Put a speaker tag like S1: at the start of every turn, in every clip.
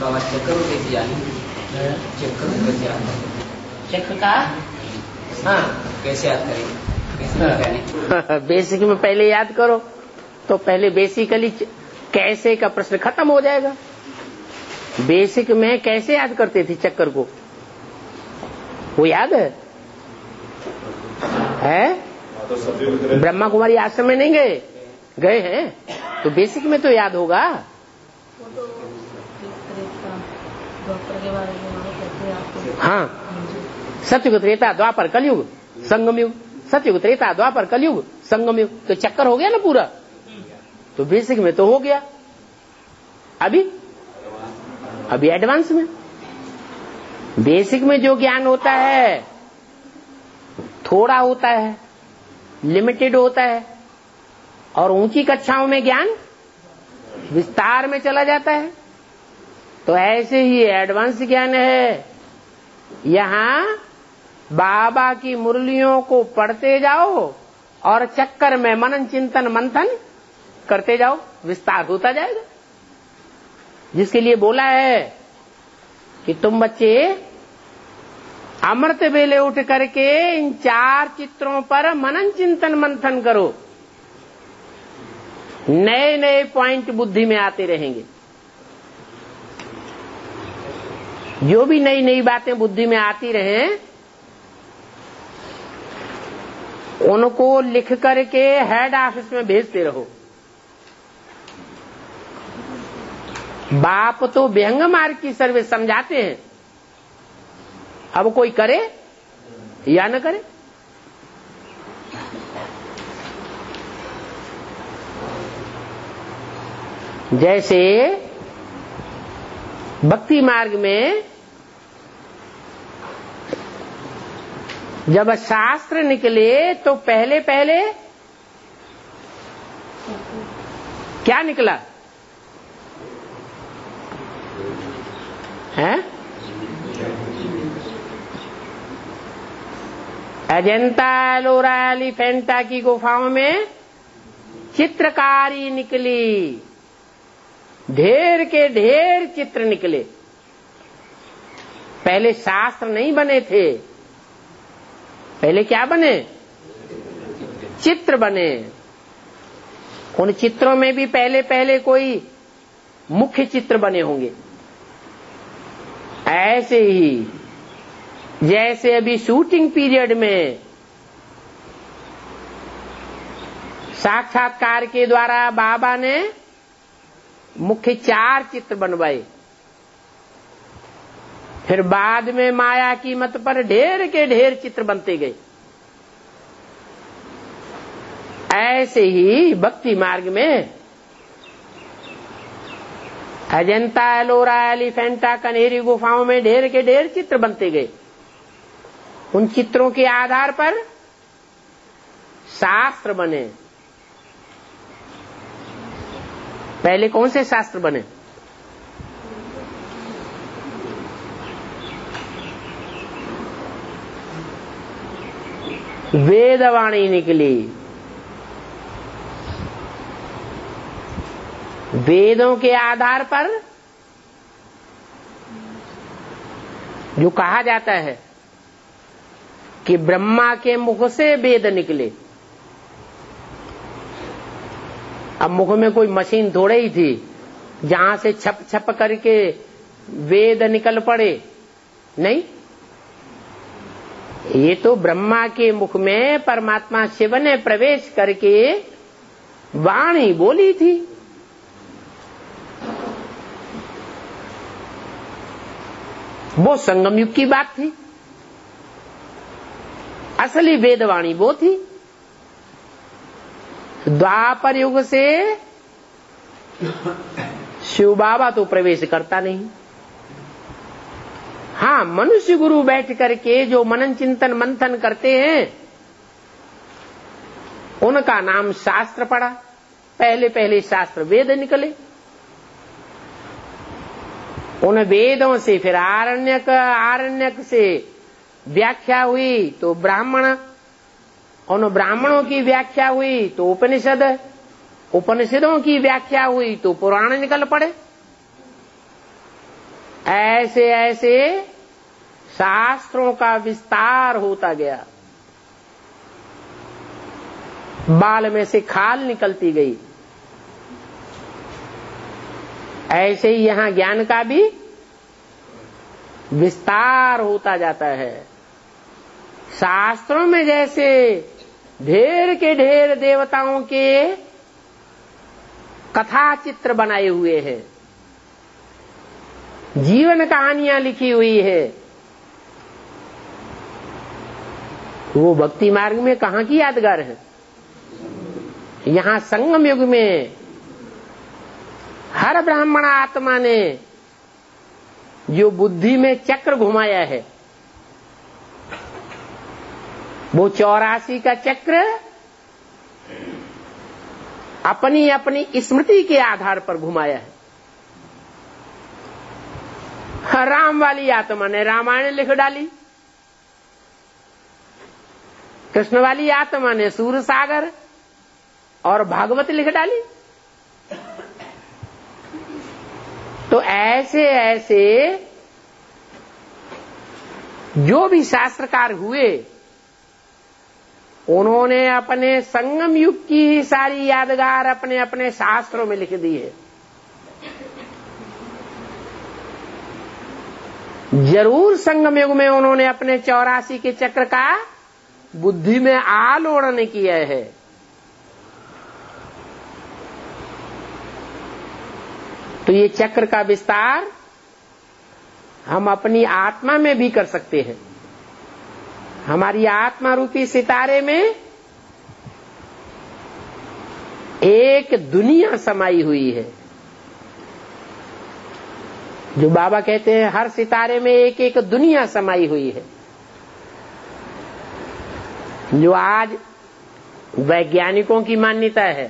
S1: बाबा चक्कर कैसे जाने? चक्कर कैसे याद करें?
S2: चक्र का
S1: हाँ, कैसे याद करें?
S2: बेसिक में पहले याद करो तो पहले बेसिकली कैसे का प्रश्न खत्म हो जाएगा। बेसिक में कैसे याद करते थे चक्कर को, वो याद है? ब्रह्मा कुमारी आश्रम में नहीं गए? गए हैं तो बेसिक में तो याद होगा। हाँ, सतयुग त्रेता द्वापर कलयुग संगम युग, सतयुग त्रेता द्वापर कलयुग संगम युग, तो चक्कर हो गया ना पूरा। तो बेसिक में तो हो गया, अभी एडवांस में। बेसिक में जो ज्ञान होता है थोड़ा होता है, लिमिटेड होता है, और ऊंची कक्षाओं में ज्ञान विस्तार में चला जाता है। तो ऐसे ही एडवांस ज्ञान है, यहां बाबा की मुरलियों को पढ़ते जाओ और चक्कर में मनन चिंतन मंथन करते जाओ, विस्तार होता जाएगा। जिसके लिए बोला है कि तुम बच्चे अमृत वेले उठ करके इन 4 चित्रों पर मनन चिंतन मंथन करो, नए नए पॉइंट बुद्धि में आते रहेंगे। जो भी नई नई बातें बुद्धि में आती रहें उनको लिख करके हेड ऑफिस में भेजते रहो। बाप तो व्यंग मार्ग की सर्विस समझाते हैं, अब कोई करे या न करे। जैसे भक्ति मार्ग में जब शास्त्र निकले तो पहले पहले क्या निकला है? अजंता एलोरा एलिफेंटा की गुफाओं में चित्रकारी निकली, ढेर के ढेर चित्र निकले। पहले शास्त्र नहीं बने थे, पहले क्या बने? चित्र बने। उन चित्रों में भी पहले पहले कोई मुख्य चित्र बने होंगे। ऐसे ही जैसे अभी शूटिंग पीरियड में साक्षात्कार के द्वारा बाबा ने मुख्य 4 चित्र बनवाए, फिर बाद में माया की मत पर ढेर के ढेर चित्र बनते गए। ऐसे ही भक्ति मार्ग में अजंता एलोरा एलिफेंटा कनेरी गुफाओं में ढेर के ढेर चित्र बनते गए। उन चित्रों के आधार पर शास्त्र बने। पहले कौन से शास्त्र बने? वेदवाणी निकली। वेदों के आधार पर जो कहा जाता है कि ब्रह्मा के मुख से वेद निकले। अब मुख में कोई मशीन थोड़े ही थी जहां से छप छप करके वेद निकल पड़े, नहीं। ये तो ब्रह्मा के मुख में परमात्मा शिव ने प्रवेश करके वाणी बोली थी। वो संगम युग की बात थी, असली वेदवाणी वो थी। द्वापर युग से शिव बाबा तो प्रवेश करता नहीं। हाँ, मनुष्य गुरु बैठ करके जो मनन चिंतन मंथन करते हैं उनका नाम शास्त्र पढ़ा। पहले पहले शास्त्र वेद निकले, उन वेदों से फिर आरण्यक से व्याख्या हुई तो ब्राह्मण, उन ब्राह्मणों की व्याख्या हुई तो उपनिषद, उपनिषदों की व्याख्या हुई तो पुराण निकल पड़े। ऐसे ऐसे शास्त्रों का विस्तार होता गया, बाल में से खाल निकलती गई। ऐसे ही यहां ज्ञान का भी विस्तार होता जाता है। शास्त्रों में जैसे ढेर के ढेर देवताओं के कथा चित्र बनाए हुए हैं, जीवन कहानियां लिखी हुई है, वो भक्ति मार्ग में कहां की यादगार है। यहां संगम युग में हर ब्राह्मण आत्मा ने जो बुद्धि में चक्र घुमाया है, वो 84 का चक्र अपनी अपनी स्मृति के आधार पर घुमाया है। राम वाली आत्मा ने रामायण लिख डाली, कृष्ण वाली आत्मा ने सूर सागर और भागवत लिख डाली। तो ऐसे ऐसे जो भी शास्त्रकार हुए, उन्होंने अपने संगम युग की सारी यादगार अपने अपने शास्त्रों में लिख दी है। जरूर संगम युग में उन्होंने अपने 84 के चक्र का बुद्धि में आलोड़न किया है। तो ये चक्र का विस्तार हम अपनी आत्मा में भी कर सकते हैं। हमारी आत्मा रूपी सितारे में एक दुनिया समाई हुई है। जो बाबा कहते हैं हर सितारे में एक एक दुनिया समाई हुई है। जो आज वैज्ञानिकों की मान्यता है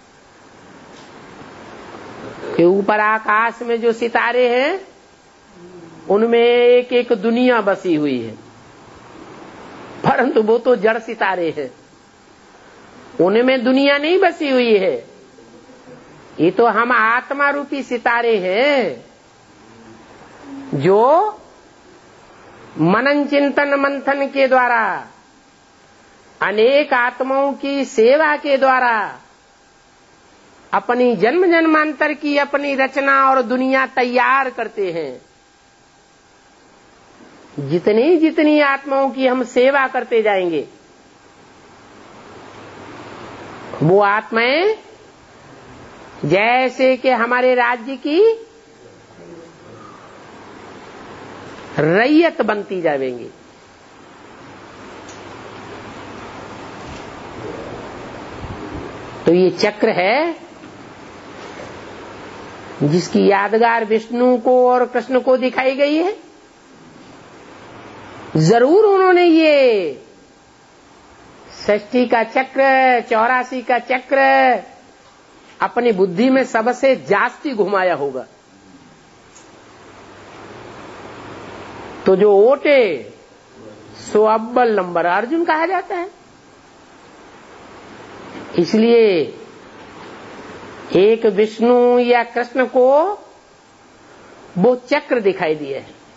S2: कि ऊपर आकाश में जो सितारे हैं उनमें एक एक दुनिया बसी हुई है, परंतु वो तो जड़ सितारे हैं, उनमें दुनिया नहीं बसी हुई है। ये तो हम आत्मा रूपी सितारे हैं जो मनन चिंतन मंथन के द्वारा, अनेक आत्माओं की सेवा के द्वारा अपनी जन्म जन्मांतर की अपनी रचना और दुनिया तैयार करते हैं। जितनी जितनी आत्माओं की हम सेवा करते जाएंगे, वो आत्माएं जैसे कि हमारे राज्य की रैयत बनती जाएंगी। तो ये चक्र है जिसकी यादगार विष्णु को और कृष्ण को दिखाई गई है। जरूर उन्होंने ये षष्ठी का चक्र, 84 का चक्र अपनी बुद्धि में सबसे जास्ती घुमाया होगा। तो जो ओटे सो अव्वल नंबर अर्जुन कहा जाता है। इसलिए एक विष्णु या कृष्ण को वो चक्र दिखाई दिए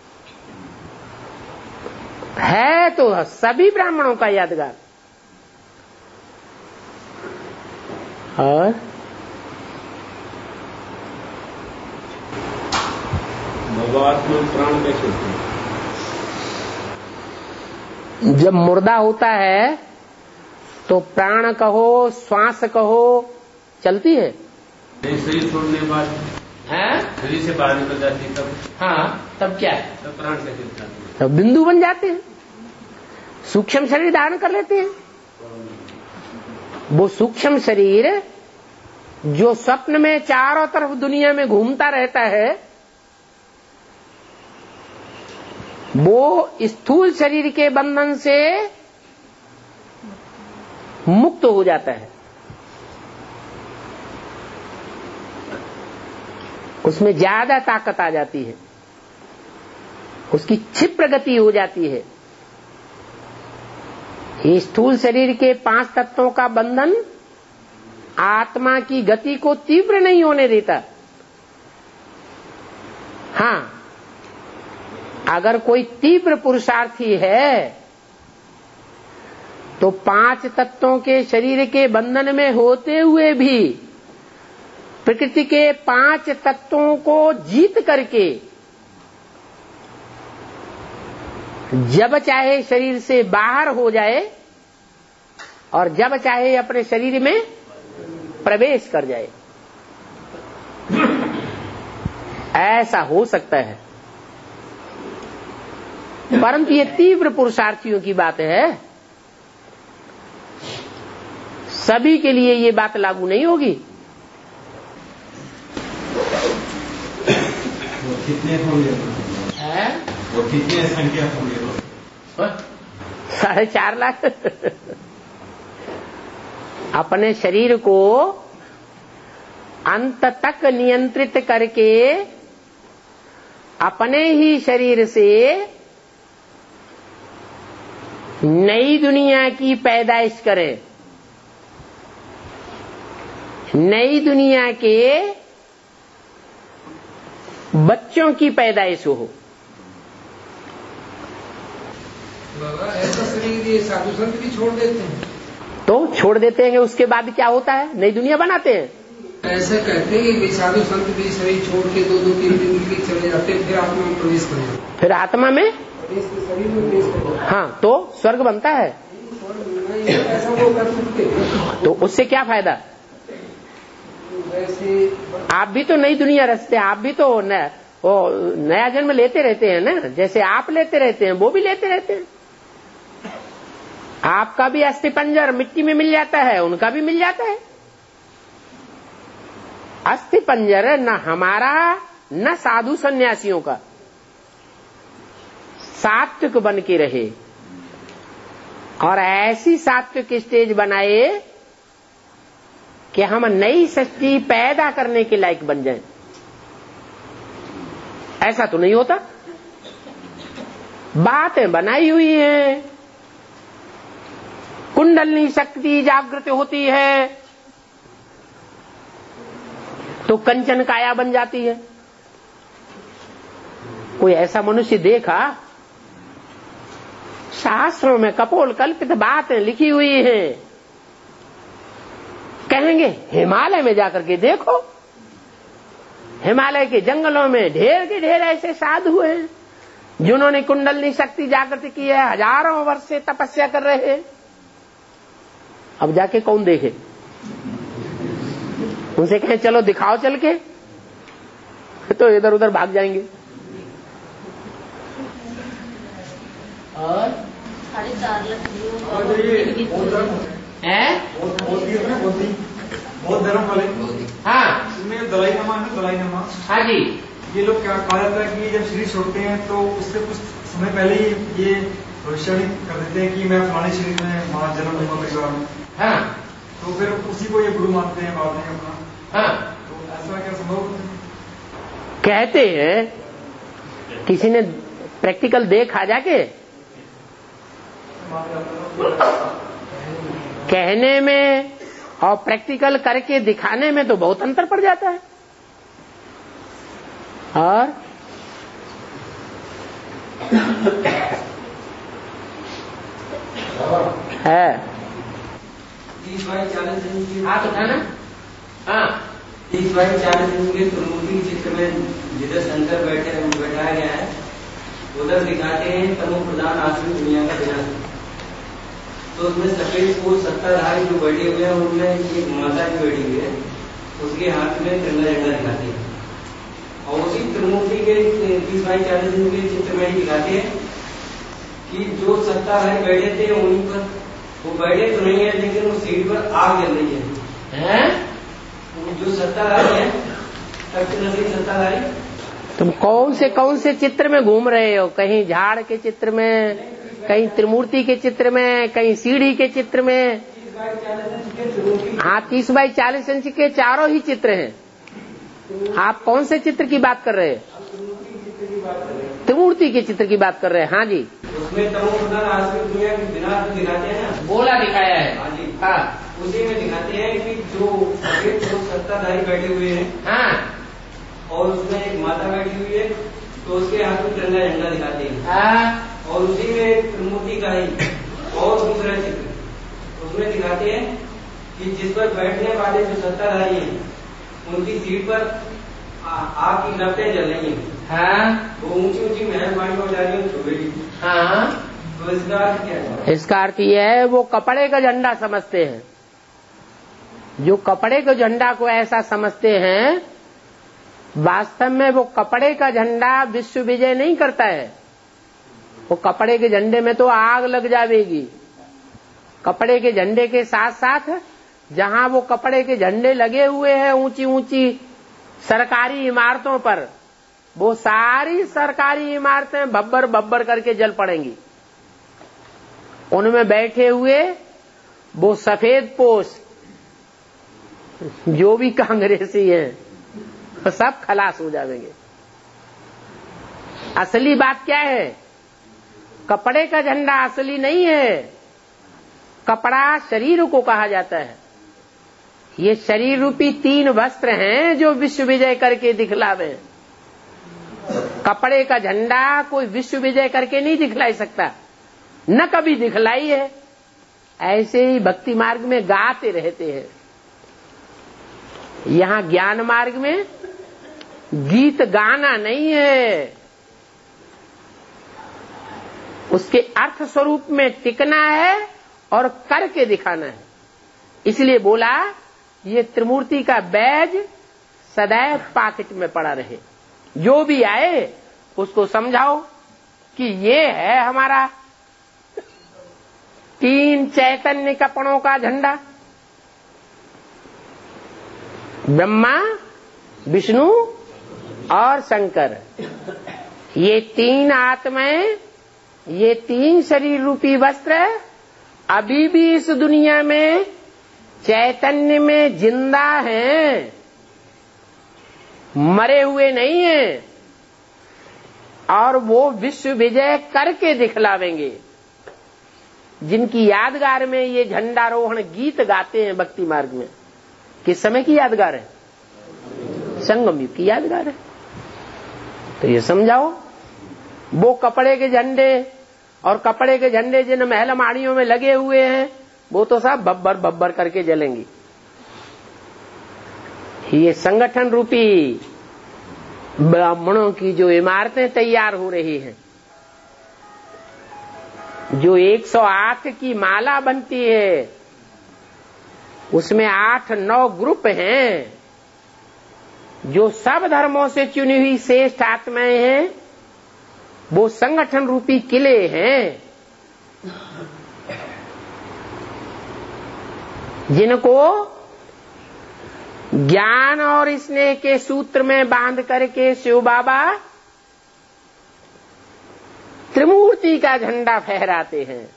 S2: है तो सभी ब्राह्मणों का यादगार। और
S3: प्राण कैसे होते हैं?
S2: जब मुर्दा होता है तो प्राण कहो, श्वास कहो, चलती है।
S3: शरीर छोड़ने के बाद शरीर से बाहर निकल जाती है तब।
S2: हाँ, तब क्या है?
S3: तब प्राण कैसे होता है?
S2: तब बिंदु बन जाते हैं, सूक्ष्म शरीर धारण कर लेते हैं। वो सूक्ष्म शरीर जो स्वप्न में चारों तरफ दुनिया में घूमता रहता है, वो स्थूल शरीर के बंधन से मुक्त हो जाता है। उसमें ज्यादा ताकत आ जाती है, उसकी क्षिप्र गति हो जाती है। ये स्थूल शरीर के 5 तत्वों का बंधन आत्मा की गति को तीव्र नहीं होने देता। हाँ, अगर कोई तीव्र पुरुषार्थी है तो 5 तत्वों के शरीर के बंधन में होते हुए भी प्रकृति के 5 तत्वों को जीत करके जब चाहे शरीर से बाहर हो जाए और जब चाहे अपने शरीर में प्रवेश कर जाए, ऐसा हो सकता है। परंतु ये तीव्र पुरुषार्थियों की बात है, सभी के लिए ये बात लागू नहीं होगी।
S4: कितने होंगे? वो कितने संख्या होंगे?
S2: 4.5 लाख। अपने शरीर को अंत तक नियंत्रित करके अपने ही शरीर से नई दुनिया की पैदाइश करें, नई दुनिया के बच्चों की पैदाइश हो।
S1: बाबा ऐसा शरीर ये साधु संत भी छोड़ देते हैं।
S2: तो छोड़ देते हैं, उसके बाद क्या होता है? नई दुनिया बनाते हैं।
S1: ऐसा कहते हैं कि साधु संत भी शरीर छोड़ के 2-2 3 दिन के लिए चले जाते हैं, फिर आत्मा में प्रवेश करें।
S2: फिर आत्मा में
S1: शरीर में प्रवेश करें।
S2: हाँ, तो स्वर्ग बनता है।
S1: ऐसा वो कर सकते,
S2: तो उससे क्या फायदा?
S1: वैसे
S2: आप भी तो नई दुनिया रचते हैं, आप भी तो नया जन्म लेते रहते हैं ना, जैसे आप लेते रहते हैं वो भी लेते रहते हैं। आपका भी अस्थि पंजर मिट्टी में मिल जाता है, उनका भी मिल जाता है। अस्थि पंजर न हमारा न साधु सन्यासियों का, सात्विक बन के रहे और ऐसी सात्विक स्टेज बनाए कि हम नई सृष्टि पैदा करने के लायक बन जाएं। ऐसा तो नहीं होता। बातें बनाई हुई हैं, कुंडलनी शक्ति जागृत होती है तो कंचन काया बन जाती है। कोई ऐसा मनुष्य देखा? शास्त्रों में कपोल कल्पित बातें लिखी हुई हैं, कहेंगे हिमालय में जाकर के देखो, हिमालय के जंगलों में ढेर के ढेर ऐसे साधु हैं जिन्होंने कुंडलनी शक्ति जागृत की है, हजारों वर्ष से तपस्या कर रहे हैं। अब जाके कौन देखे? उनसे कहें चलो दिखाओ चल के, तो इधर उधर भाग जाएंगे। और
S5: 4.5 लाख
S4: बहुत धर्म वाले,
S2: हाँ
S4: इसमें दलाईनामा है, दलाईनामा।
S2: हाँ जी,
S4: ये लोग क्या कहा जाता है कि जब शरीर छोड़ते हैं तो उससे कुछ समय पहले ही ये भविष्यवाणी कर देते हैं कि मैं फलाने शरीर में वहां जन्म लूंगा परिवार में।
S2: हाँ,
S4: तो फिर उसी को ये गुरु मानते हैं बाद में अपना।
S2: हाँ,
S4: तो ऐसा क्या संभव है?
S2: कहते हैं, किसी ने प्रैक्टिकल देखा जाके? कहने में और प्रैक्टिकल करके दिखाने में तो बहुत अंतर पड़ जाता है। और है
S1: 30/40 दिन की
S2: हाथ उठाना। हाँ,
S1: 30/40 दिन के त्रिमूर्ति चित्र में जिधर शंकर बैठाया गया है उधर दिखाते हैं तमो प्रधान आश्रम दुनिया का विनाश। तो उसमें सफेद फूल 70 जो बैठे हुए हैं उनमें एक माता भी बैठी हुई है, उसके हाथ में तिरंगा झंडा दिखाते हैं। और उसी त्रिमूर्ति के 30/40 दिन के चित्र में दिखाते हैं कि जो 70 बैठे थे उन्हीं पर वो बैठे तो नहीं है, लेकिन उस सीट पर आग जल रही है। जो 70 है तख्त नसीब 70।
S2: तुम कौन से चित्र में घूम रहे हो? कहीं झाड़ के चित्र में, कहीं त्रिमूर्ति के चित्र में, कहीं सीढ़ी के चित्र में। हाँ, 30/40 इंच के चारों ही चित्र हैं। आप कौन से चित्र की बात कर रहे हैं? त्रिमूर्ति के चित्र की बात कर रहे हैं। हाँ जी,
S1: उसमें तमोप्रधान आश्रम दुनिया के विनाश दिखाते हैं ना,
S2: बोला दिखाया है।
S1: हाँ जी,
S2: हाँ,
S1: उसी में दिखाते हैं कि जो सत्ताधारी बैठे हुए हैं,
S2: हाँ,
S1: और उसमें एक माता बैठी हुई है तो उसके हाथ में तिरंगा झंडा दिखाते हैं। और उसी में एक त्रिमूर्ति का ही और दूसरा चित्र उसमें दिखाते हैं कि जिस पर बैठने वाले जो सत्ताधारी हैं उनकी सीट पर आग की लपटें जल रही हैं। वो ऊंची ऊंची महलबानी हो जा रही है छुपेगी। तो इसका अर्थ क्या है?
S2: इसका अर्थ यह है वो कपड़े का झंडा समझते हैं। जो कपड़े के झंडा को ऐसा समझते हैं, वास्तव में वो कपड़े का झंडा विश्व विजय नहीं करता है। वो कपड़े के झंडे में तो आग लग जाएगी। कपड़े के झंडे के साथ साथ जहां वो कपड़े के झंडे लगे हुए हैं ऊंची ऊंची सरकारी इमारतों पर, वो सारी सरकारी इमारतें भब्बर भब्बर करके जल पड़ेंगी। उनमें बैठे हुए वो सफेद पोश जो भी कांग्रेसी हैं वो सब खलास हो जाएंगे। असली बात क्या है? कपड़े का झंडा असली नहीं है। कपड़ा शरीर को कहा जाता है। ये शरीर रूपी 3 वस्त्र हैं जो विश्व विजय करके दिखलावे। कपड़े का झंडा कोई विश्व विजय करके नहीं दिखलाई सकता, न कभी दिखलाई है। ऐसे ही भक्ति मार्ग में गाते रहते हैं। यहां ज्ञान मार्ग में गीत गाना नहीं है, उसके अर्थ स्वरूप में टिकना है और करके दिखाना है। इसलिए बोला ये त्रिमूर्ति का बैज सदैव पॉकेट में पड़ा रहे। जो भी आए उसको समझाओ कि ये है हमारा 3 चैतन्य कपड़ों का झंडा। ब्रह्मा, विष्णु और शंकर, ये 3 आत्माएं, ये 3 शरीर रूपी वस्त्र अभी भी इस दुनिया में चैतन्य में जिंदा हैं, मरे हुए नहीं हैं। और वो विश्व विजय करके दिखलावेंगे। जिनकी यादगार में ये झंडारोहण गीत गाते हैं भक्ति मार्ग में, किस समय की यादगार है? संगम युग की यादगार है। तो ये समझाओ, वो कपड़े के झंडे और कपड़े के झंडे जिन महल माड़ियों में लगे हुए हैं वो तो सब बब्बर बब्बर करके जलेंगी। ये संगठन रूपी ब्राह्मणों की जो इमारतें तैयार हो रही हैं, जो 108 की माला बनती है, उसमें 8-9 ग्रुप हैं जो सब धर्मों से चुनी हुई श्रेष्ठ आत्माएं हैं। वो संगठन रूपी किले हैं जिनको ज्ञान और स्नेह के सूत्र में बांध करके शिव बाबा त्रिमूर्ति का झंडा फहराते हैं।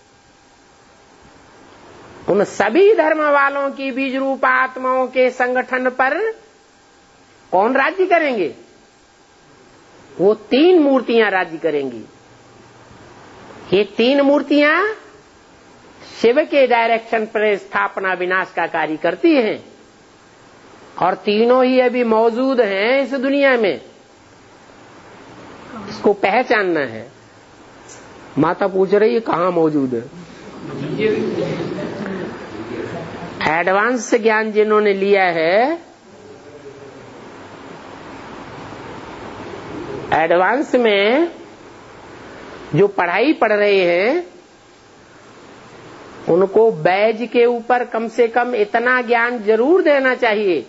S2: उन सभी धर्म वालों की बीज रूप आत्माओं के संगठन पर कौन राज्य करेंगे? वो 3 मूर्तियां राज्य करेंगी। ये 3 मूर्तियां शिव के डायरेक्शन पर स्थापना विनाश का कार्य करती हैं और तीनों ही अभी मौजूद हैं इस दुनिया में। इसको पहचानना है। माता पूछ रही है कहाँ मौजूद है? एडवांस ज्ञान जिन्होंने लिया है, एडवांस में जो पढ़ाई पढ़ रहे हैं, उनको बैज के ऊपर कम से कम इतना ज्ञान जरूर देना चाहिए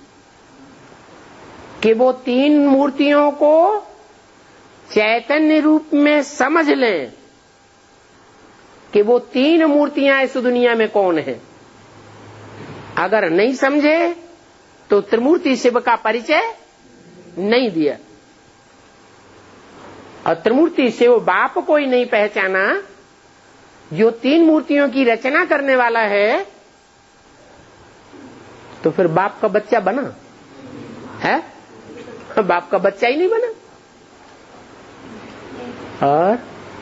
S2: कि वो 3 मूर्तियों को चैतन्य रूप में समझ लें कि वो 3 मूर्तियां इस दुनिया में कौन है। अगर नहीं समझे तो त्रिमूर्ति शिव का परिचय नहीं दिया। और त्रिमूर्ति शिव बाप को ही नहीं पहचाना जो 3 मूर्तियों की रचना करने वाला है, तो फिर बाप का बच्चा बना है? बाप का बच्चा ही नहीं बना। और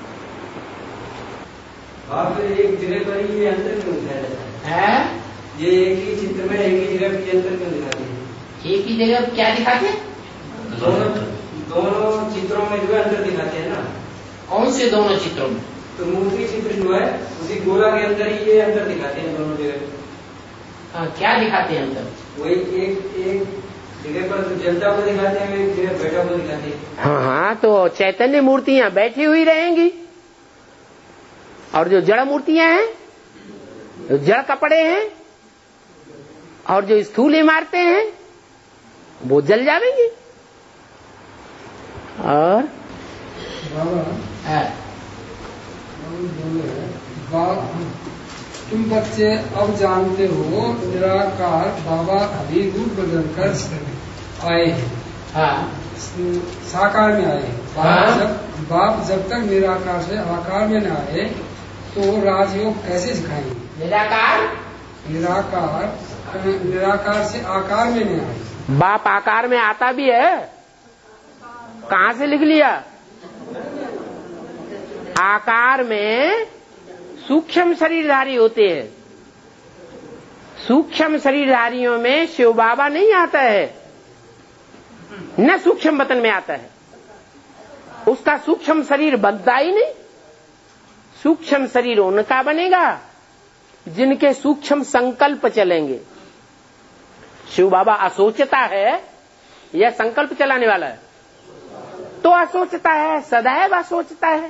S1: आप एक जगह पर ही अंतर क्यों दिखाया है? ये एक ही चित्र में एक ही जगह पर अंतर क्यों दिखाते हैं?
S2: एक ही जगह क्या दिखाते?
S1: दोनों चित्रों में जो है अंतर दिखाते हैं ना।
S2: कौन से दोनों चित्रों में?
S1: तो मूर्ति चित्र जो है उसी गोला के अंदर ही ये अंतर दिखाते हैं दोनों जगह।
S2: हाँ, क्या दिखाते हैं अंतर?
S1: वही एक जगह पर जलता हुआ दिखाते हैं, एक जगह बैठा हुआ दिखाते हैं।
S2: हाँ हाँ, तो चैतन्य मूर्तियां बैठी हुई रहेंगी और जो जड़ मूर्तियां हैं, जो जड़ कपड़े हैं और जो स्थूल इमारतें हैं वो जल जाएंगी। और
S5: तुम बच्चे अब जानते हो निराकार बाबा अभी रूप बदल कर आए हैं।
S2: हाँ,
S5: साकार में आए हैं। बाप जब तक निराकार से आकार में न आए तो राजयोग कैसे सिखाएंगे? निराकार से आकार में नहीं आए।
S2: बाप आकार में आता भी है, कहाँ से लिख लिया? आकार में सूक्ष्म शरीरधारी होते हैं। सूक्ष्म शरीरधारियों में शिव बाबा नहीं आता है, न सूक्ष्म वतन में आता है। उसका सूक्ष्म शरीर बनता ही नहीं। सूक्ष्म शरीर उनका बनेगा जिनके सूक्ष्म संकल्प चलेंगे। शिव बाबा असोचता है या संकल्प चलाने वाला है? तो असोचता है, सदैव असोचता है।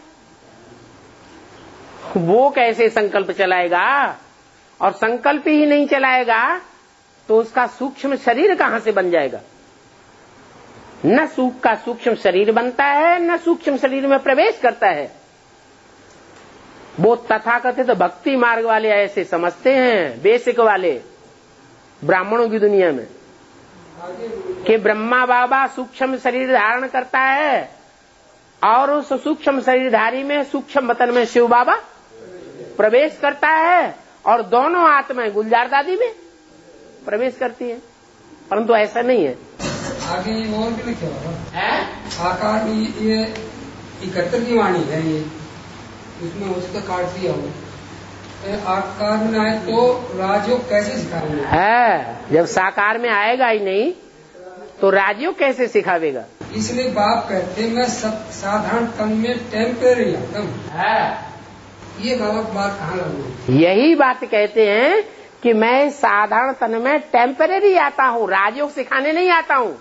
S2: वो कैसे संकल्प चलाएगा? और संकल्प ही नहीं चलाएगा तो उसका सूक्ष्म शरीर कहां से बन जाएगा? न सुख का सूक्ष्म शरीर बनता है, न सूक्ष्म शरीर में प्रवेश करता है। वो तथाकथित भक्ति मार्ग वाले ऐसे समझते हैं, बेसिक वाले ब्राह्मणों की दुनिया में, कि ब्रह्मा बाबा सूक्ष्म शरीर धारण करता है और उस सूक्ष्म शरीरधारी में सूक्ष्म वतन में शिव बाबा प्रवेश करता है और दोनों आत्माएं गुलजार दादी में प्रवेश करती है। परंतु ऐसा नहीं है।
S5: आगे और भी लिखे होगा आकार ये 71 की वाणी है, ये उसमें उसका काट दिया हो। आकार में आए तो राजयोग कैसे सिखाएंगे?
S2: है, जब साकार में आएगा ही नहीं तो राजयोग कैसे सिखावेगा?
S5: इसलिए बाप कहते मैं साधारण तन में टेम्परेरी आता हूँ। ये गलत बात कहाँ लगी?
S2: यही बात कहते हैं कि मैं साधारण तन में टेम्परेरी आता हूँ, राजयोग सिखाने नहीं आता हूँ।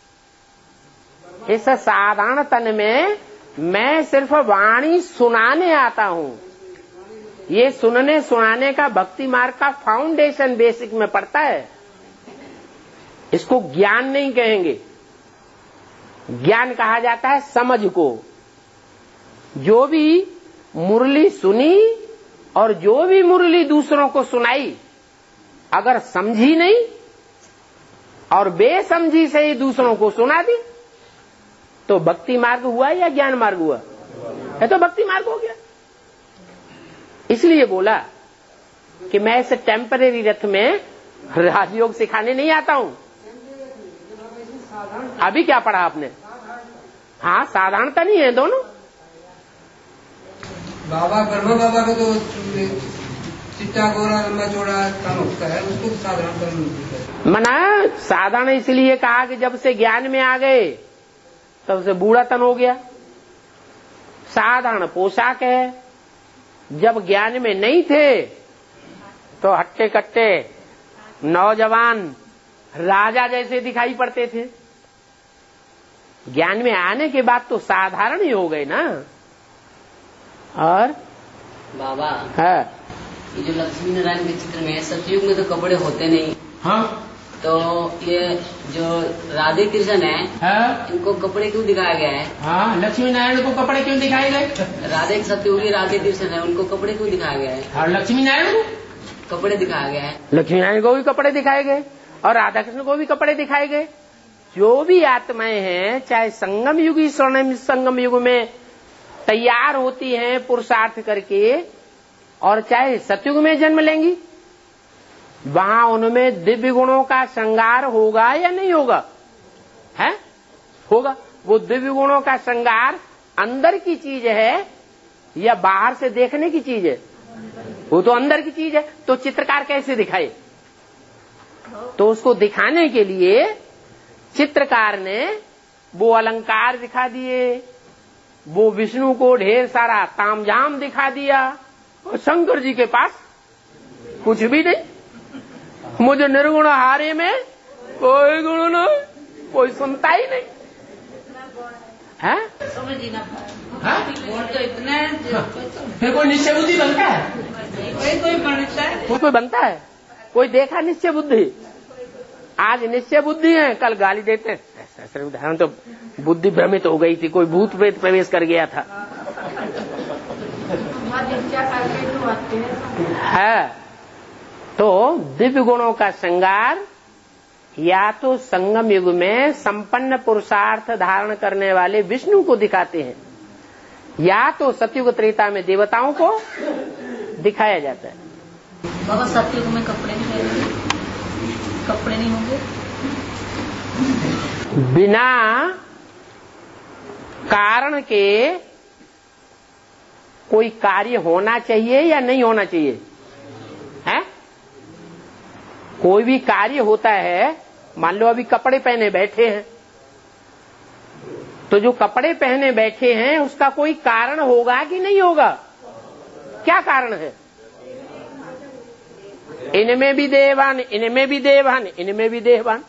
S2: इस साधारण तन में मैं सिर्फ वाणी सुनाने आता हूँ। ये सुनने सुनाने का भक्ति मार्ग का फाउंडेशन बेसिक में पड़ता है। इसको ज्ञान नहीं कहेंगे। ज्ञान कहा जाता है समझ को। जो भी मुरली सुनी और जो भी मुरली दूसरों को सुनाई, अगर समझी नहीं और बेसमझी से ही दूसरों को सुना दी तो भक्ति मार्ग हुआ या ज्ञान मार्ग हुआ? है तो भक्ति मार्ग हो गया। इसलिए बोला कि मैं इस टेम्परेरी रथ में राजयोग सिखाने नहीं आता हूं। अभी क्या पढ़ा आपने? हाँ, साधारणता नहीं है दोनों।
S5: बाबा ब्रह्मा बाबा को तो चिट्टा गोरा लंबा चौड़ा तन होता है, उसको तो साधारण तन
S2: मना। साधारण इसलिए कहा कि जब से ज्ञान में आ गए तब से बूढ़ा तन हो गया। साधारण पोशाक है। जब ज्ञान में नहीं थे तो हट्टे कट्टे नौजवान राजा जैसे दिखाई पड़ते थे। ज्ञान में आने के बाद तो साधारण ही हो गए ना। और
S6: बाबा
S2: है
S6: ये जो लक्ष्मी नारायण के चित्र में सतयुग में तो कपड़े होते नहीं।
S2: हाँ,
S6: तो ये जो राधे कृष्ण है इनको कपड़े क्यों दिखाया गया है?
S2: हाँ, लक्ष्मी नारायण को कपड़े क्यों दिखाए गए?
S6: राधे सतयुगी राधे कृष्ण है, उनको कपड़े क्यों दिखाया गया है?
S2: और लक्ष्मी नारायण को
S6: कपड़े दिखाया गया है।
S2: लक्ष्मी नारायण को भी कपड़े दिखाए गए और राधा कृष्ण को भी कपड़े दिखाए गए। जो भी आत्माएं हैं, चाहे संगम युगी स्वर्णिम संगम युग में तैयार होती हैं पुरुषार्थ करके, और चाहे सतयुग में जन्म लेंगी, वहां उनमें दिव्य गुणों का श्रृंगार होगा या नहीं होगा? है, होगा। वो दिव्य गुणों का श्रृंगार अंदर की चीज है या बाहर से देखने की चीज है? वो तो अंदर की चीज है। तो चित्रकार कैसे दिखाए? तो उसको दिखाने के लिए चित्रकार ने वो अलंकार दिखा दिए, वो विष्णु को ढेर सारा तामझाम दिखा दिया, और शंकर जी के पास कुछ भी नहीं। मुझे निर्गुण हारे में कोई गुण नहीं, कोई सुनता ही नहीं है।
S6: तो इतना
S2: फिर कोई निश्चय बुद्धि बनता है?
S6: कोई बनता है,
S2: कोई बनता है? कोई देखा निश्चय बुद्धि? आज निश्चय बुद्धि है, कल गाली देते हैं। हम तो बुद्धि भ्रमित हो गई थी, कोई भूत प्रेत प्रवेश कर गया था। है तो दिव्य गुणों का श्रृंगार या तो संगम युग में संपन्न पुरुषार्थ धारण करने वाले विष्णु को दिखाते हैं, या तो सतयुग त्रेता में देवताओं को दिखाया जाता है।
S6: बाबा सतयुग में कपड़े नहीं पहनेंगे, कपड़े नहीं होंगे?
S2: बिना कारण के कोई कार्य होना चाहिए या नहीं होना चाहिए? है? कोई भी कार्य होता है, मान लो अभी कपड़े पहने बैठे हैं, तो जो कपड़े पहने बैठे हैं उसका कोई कारण होगा कि नहीं होगा? क्या कारण है? इनमें भी देवान, इनमें भी देवान, इनमें भी देवान।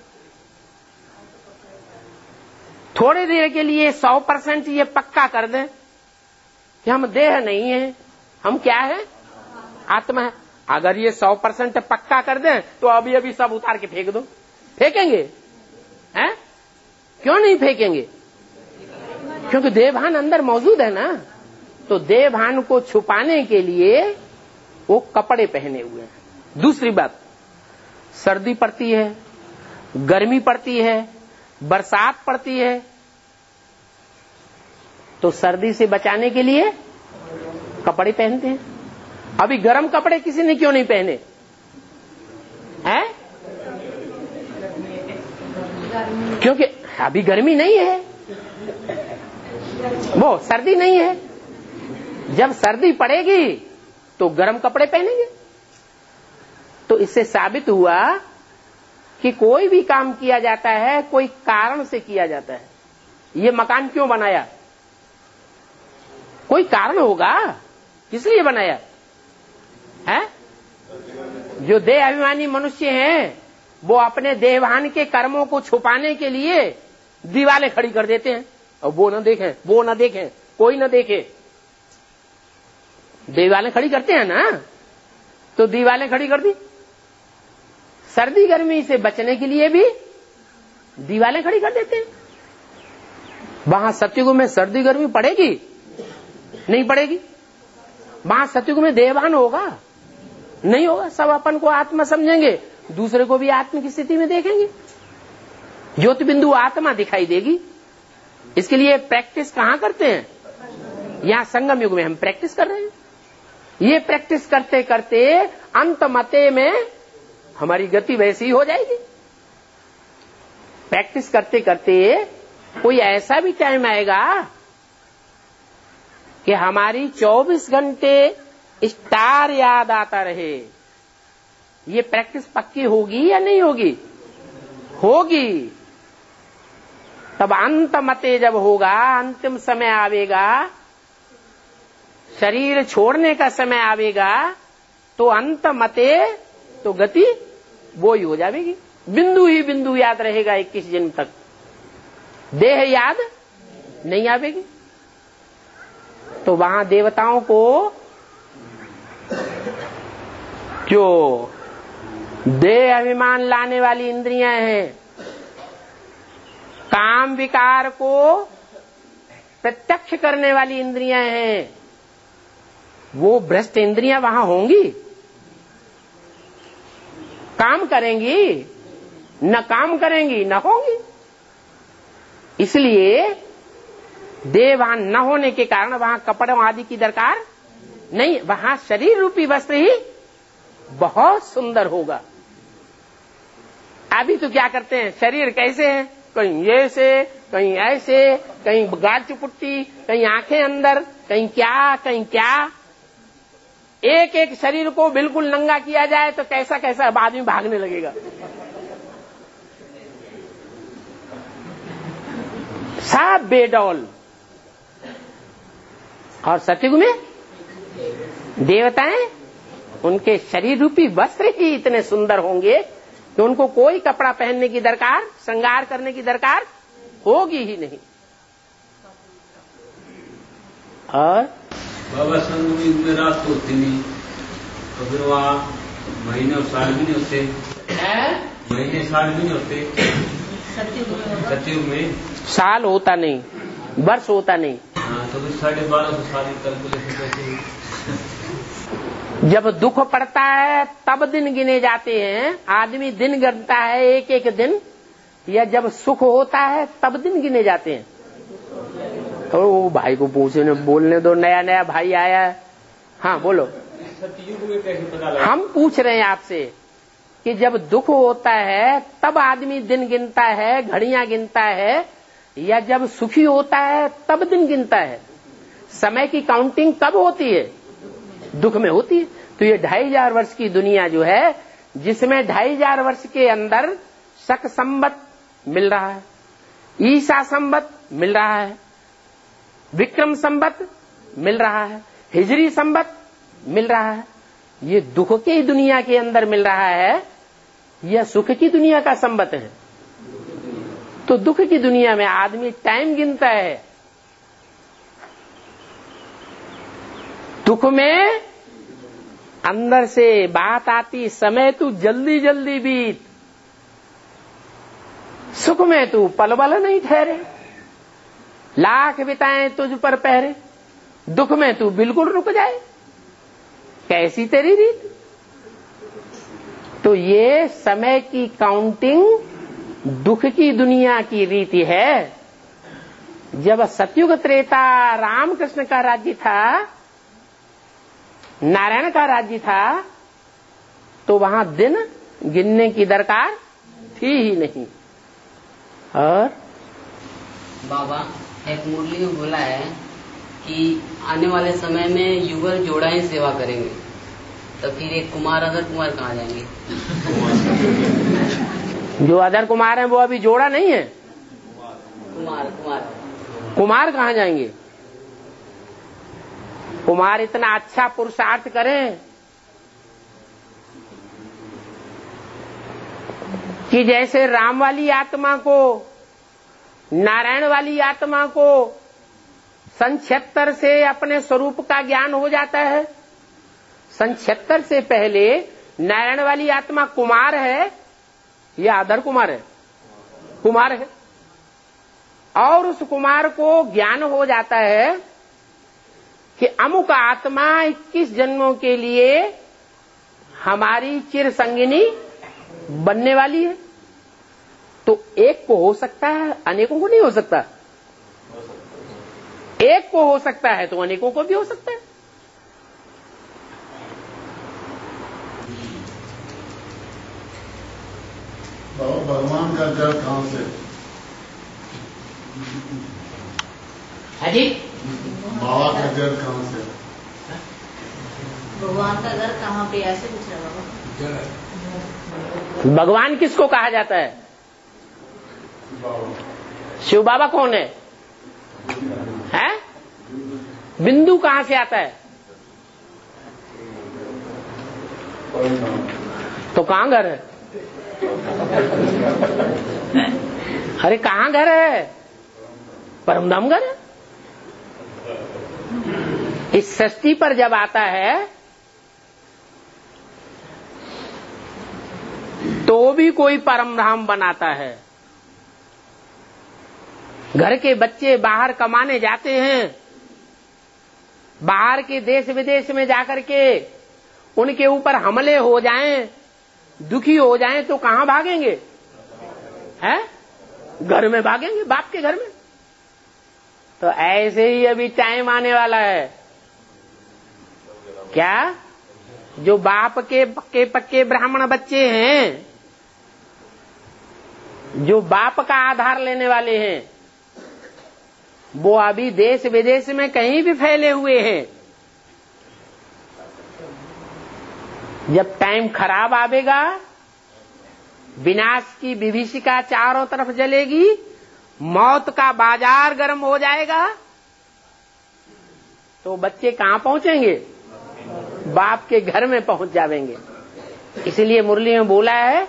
S2: थोड़ी देर के लिए 100% ये पक्का कर दें कि हम देह नहीं है, हम क्या है? आत्मा है। अगर ये 100% पक्का कर दें तो अभी अभी सब उतार के फेंक दो। फेंकेंगे? हैं? क्यों नहीं फेंकेंगे? क्योंकि देवभान अंदर मौजूद है ना। तो देवभान को छुपाने के लिए वो कपड़े पहने हुए हैं। दूसरी बात, सर्दी पड़ती है, गर्मी पड़ती है, बरसात पड़ती है, तो सर्दी से बचाने के लिए कपड़े पहनते हैं। अभी गर्म कपड़े किसी ने क्यों नहीं पहने हैं? क्योंकि अभी गर्मी नहीं है, वो सर्दी नहीं है। जब सर्दी पड़ेगी तो गर्म कपड़े पहनेंगे। तो इससे साबित हुआ कि कोई भी काम किया जाता है कोई कारण से किया जाता है। ये मकान क्यों बनाया? कोई कारण होगा, किस लिए बनाया है? जो देह अभिमानी मनुष्य हैं वो अपने देहभान के कर्मों को छुपाने के लिए दीवारें खड़ी कर देते हैं, और वो न देखें, वो न देखें, कोई न देखे। दीवारें खड़ी करते हैं ना, तो दीवारें खड़ी कर दी। सर्दी गर्मी से बचने के लिए भी दीवारें खड़ी कर देते हैं। वहां सतयुग में सर्दी गर्मी पड़ेगी? नहीं पड़ेगी। वहां सतयुग में देहभान होगा? नहीं होगा। सब अपन को आत्मा समझेंगे, दूसरे को भी आत्मा की स्थिति में देखेंगे। ज्योति बिंदु आत्मा दिखाई देगी। इसके लिए प्रैक्टिस कहां करते हैं? यहां संगम युग में हम प्रैक्टिस कर रहे हैं। ये प्रैक्टिस करते करते अंत मते में हमारी गति वैसी ही हो जाएगी। प्रैक्टिस करते करते कोई ऐसा भी टाइम आएगा कि हमारी 24 घंटे स्टार याद आता रहे। ये प्रैक्टिस पक्की होगी या नहीं होगी? होगी। तब अंत मते जब होगा, अंतिम समय आवेगा, शरीर छोड़ने का समय आवेगा, तो अंत मते तो गति वो ही हो जाएगी। बिंदु ही बिंदु याद रहेगा 21 जन्म तक। देह याद नहीं आवेगी। तो वहां देवताओं को जो देह अभिमान लाने वाली इंद्रियां हैं, काम विकार को प्रत्यक्ष करने वाली इंद्रियां हैं, वो भ्रष्ट इंद्रियां वहां होंगी? काम करेंगी? न काम करेंगी न होंगी। इसलिए देहभान न होने के कारण वहां कपड़ों आदि की दरकार नहीं। वहां शरीर रूपी वस्त्र ही बहुत सुंदर होगा। अभी तो क्या करते हैं, शरीर कैसे है, कहीं ऐसे, कहीं ऐसे, कहीं गाल चुपुट्टी, कहीं आंखें अंदर, कहीं क्या, कहीं क्या। एक एक शरीर को बिल्कुल नंगा किया जाए तो कैसा कैसा आदमी भागने लगेगा। सब बेडौल। और सतयुग में देवताएं, उनके शरीर रूपी वस्त्र ही इतने सुंदर होंगे कि उनको कोई कपड़ा पहनने की दरकार, श्रृंगार करने की दरकार होगी ही नहीं। और
S3: बाबा संगम में रात तो होती नहीं, तो फिर वहाँ महीने और साल भी नहीं होते, महीने साल भी नहीं होते सतयुग में।
S2: साल होता नहीं, वर्ष होता नहीं।
S3: हाँ, तो फिर 1250 साल कैलकुलेशन कैसे?
S2: जब दुख पड़ता है तब दिन गिने जाते हैं, आदमी दिन गिनता है एक एक दिन, या जब सुख होता है तब दिन गिने जाते हैं। तो वो भाई को पूछने बोलने दो, नया नया भाई आया है। हाँ बोलो।
S3: सतयुग में कैसे पता लगा?
S2: हम पूछ रहे हैं आपसे कि जब दुख होता है तब आदमी दिन गिनता है, घड़ियां गिनता है, या जब सुखी होता है तब दिन गिनता है? समय की काउंटिंग कब होती है? दुख में होती है। तो ये 2500 वर्ष की दुनिया जो है, जिसमें 2500 वर्ष के अंदर शक संवत मिल रहा है, ईसा संवत मिल रहा है, विक्रम संवत मिल रहा है, हिजरी संवत मिल रहा है। ये दुख की दुनिया के अंदर मिल रहा है या सुख की दुनिया का संवत है? तो दुख की दुनिया में आदमी टाइम गिनता है, दुख में अंदर से बात आती, समय तू जल्दी जल्दी बीत, सुख में तू पल पल नहीं ठहरे, लाख बिताएं तुझ पर पहरे, दुख में तू बिल्कुल रुक जाए। कैसी तेरी रीत? तो ये समय की काउंटिंग दुख की दुनिया की रीति है। जब सतयुग त्रेता रामकृष्ण का राज्य था, नारायण का राज्य था, तो वहां दिन गिनने की दरकार थी ही नहीं। और
S6: बाबा एक मुरली में बोला है कि आने वाले समय में युगल जोड़ा ही सेवा करेंगे, तो फिर एक कुमार अदर कुमार कहाँ जाएंगे?
S2: जो अदर कुमार हैं वो अभी जोड़ा नहीं है। कुमार कहाँ जाएंगे? कुमार इतना अच्छा पुरुषार्थ करें कि जैसे राम वाली आत्मा को, नारायण वाली आत्मा को सन 76 से अपने स्वरूप का ज्ञान हो जाता है। सन 76 से पहले नारायण वाली आत्मा कुमार है या अदर कुमार है? कुमार है। और उस कुमार को ज्ञान हो जाता है कि अमुक आत्मा 21 जन्मों के लिए हमारी चिर संगिनी बनने वाली है। तो एक को हो सकता है, अनेकों को नहीं हो सकता। एक को हो सकता है तो अनेकों को भी हो सकता है।
S7: भगवान का जड़ कहां से?
S2: है जी?
S7: बाबा का जड़ कहां से?
S8: भगवान का घर कहाँ पे? ऐसे पूछ रहे बाबा।
S2: भगवान किसको कहा जाता है? शिव बाबा कौन है? हैं? बिंदु कहां से आता है? तो कहां घर है? अरे कहां घर है? परमधाम घर है। इस सृष्टि पर जब आता है तो भी कोई परमधाम बनाता है। घर के बच्चे बाहर कमाने जाते हैं, बाहर के देश विदेश में जाकर के उनके ऊपर हमले हो जाएं, दुखी हो जाएं तो कहां भागेंगे? हैं? घर में भागेंगे, बाप के घर में। तो ऐसे ही अभी टाइम आने वाला है। क्या? जो बाप के पक्के पक्के ब्राह्मण बच्चे हैं, जो बाप का आधार लेने वाले हैं, वो अभी देश विदेश में कहीं भी फैले हुए हैं। जब टाइम खराब आवेगा, विनाश की विभीषिका चारों तरफ जलेगी, मौत का बाजार गर्म हो जाएगा तो बच्चे कहां पहुंचेंगे? बाप के घर में पहुंच जाएंगे। इसलिए मुरली में बोला है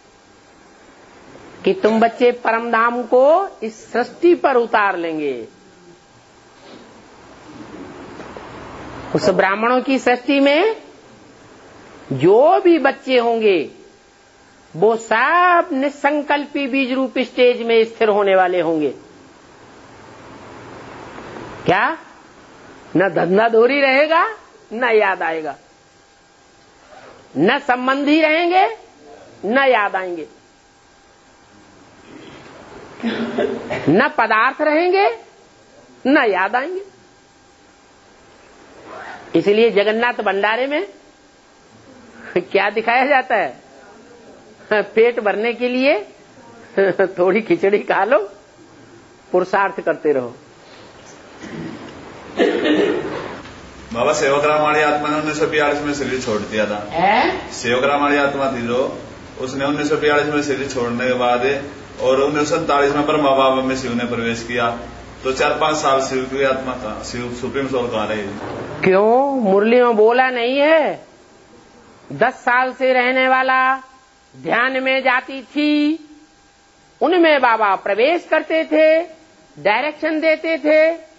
S2: कि तुम बच्चे परम धाम को इस सृष्टि पर उतार लेंगे। उस ब्राह्मणों की सृष्टि में जो भी बच्चे होंगे वो सब निसंकल्पी बीज रूप स्टेज में स्थिर होने वाले होंगे। क्या? न धंधा दोरी रहेगा, न याद आएगा, न संबंधी रहेंगे, न याद आएंगे, न पदार्थ रहेंगे, न याद आएंगे। इसलिए जगन्नाथ भंडारे में क्या दिखाया जाता है? पेट भरने के लिए थोड़ी खिचड़ी खा लो, पुरुषार्थ करते रहो।
S9: बाबा सेवकराम वाली आत्मा ने 1942 में शरीर छोड़ दिया था। सेवकराम वाली आत्मा थी जो, उसने 1942 में शरीर छोड़ने के बाद और 1947 में ब्रह्मा बाबा में शिव ने प्रवेश किया। तो 4-5 साल शिव की आत्मा था, शिव सुप्रीम सोल कहा रही।
S2: क्यों? मुरली में बोला नहीं है? 10 साल से रहने वाला ध्यान में जाती थी, उनमें बाबा प्रवेश करते थे, डायरेक्शन देते थे,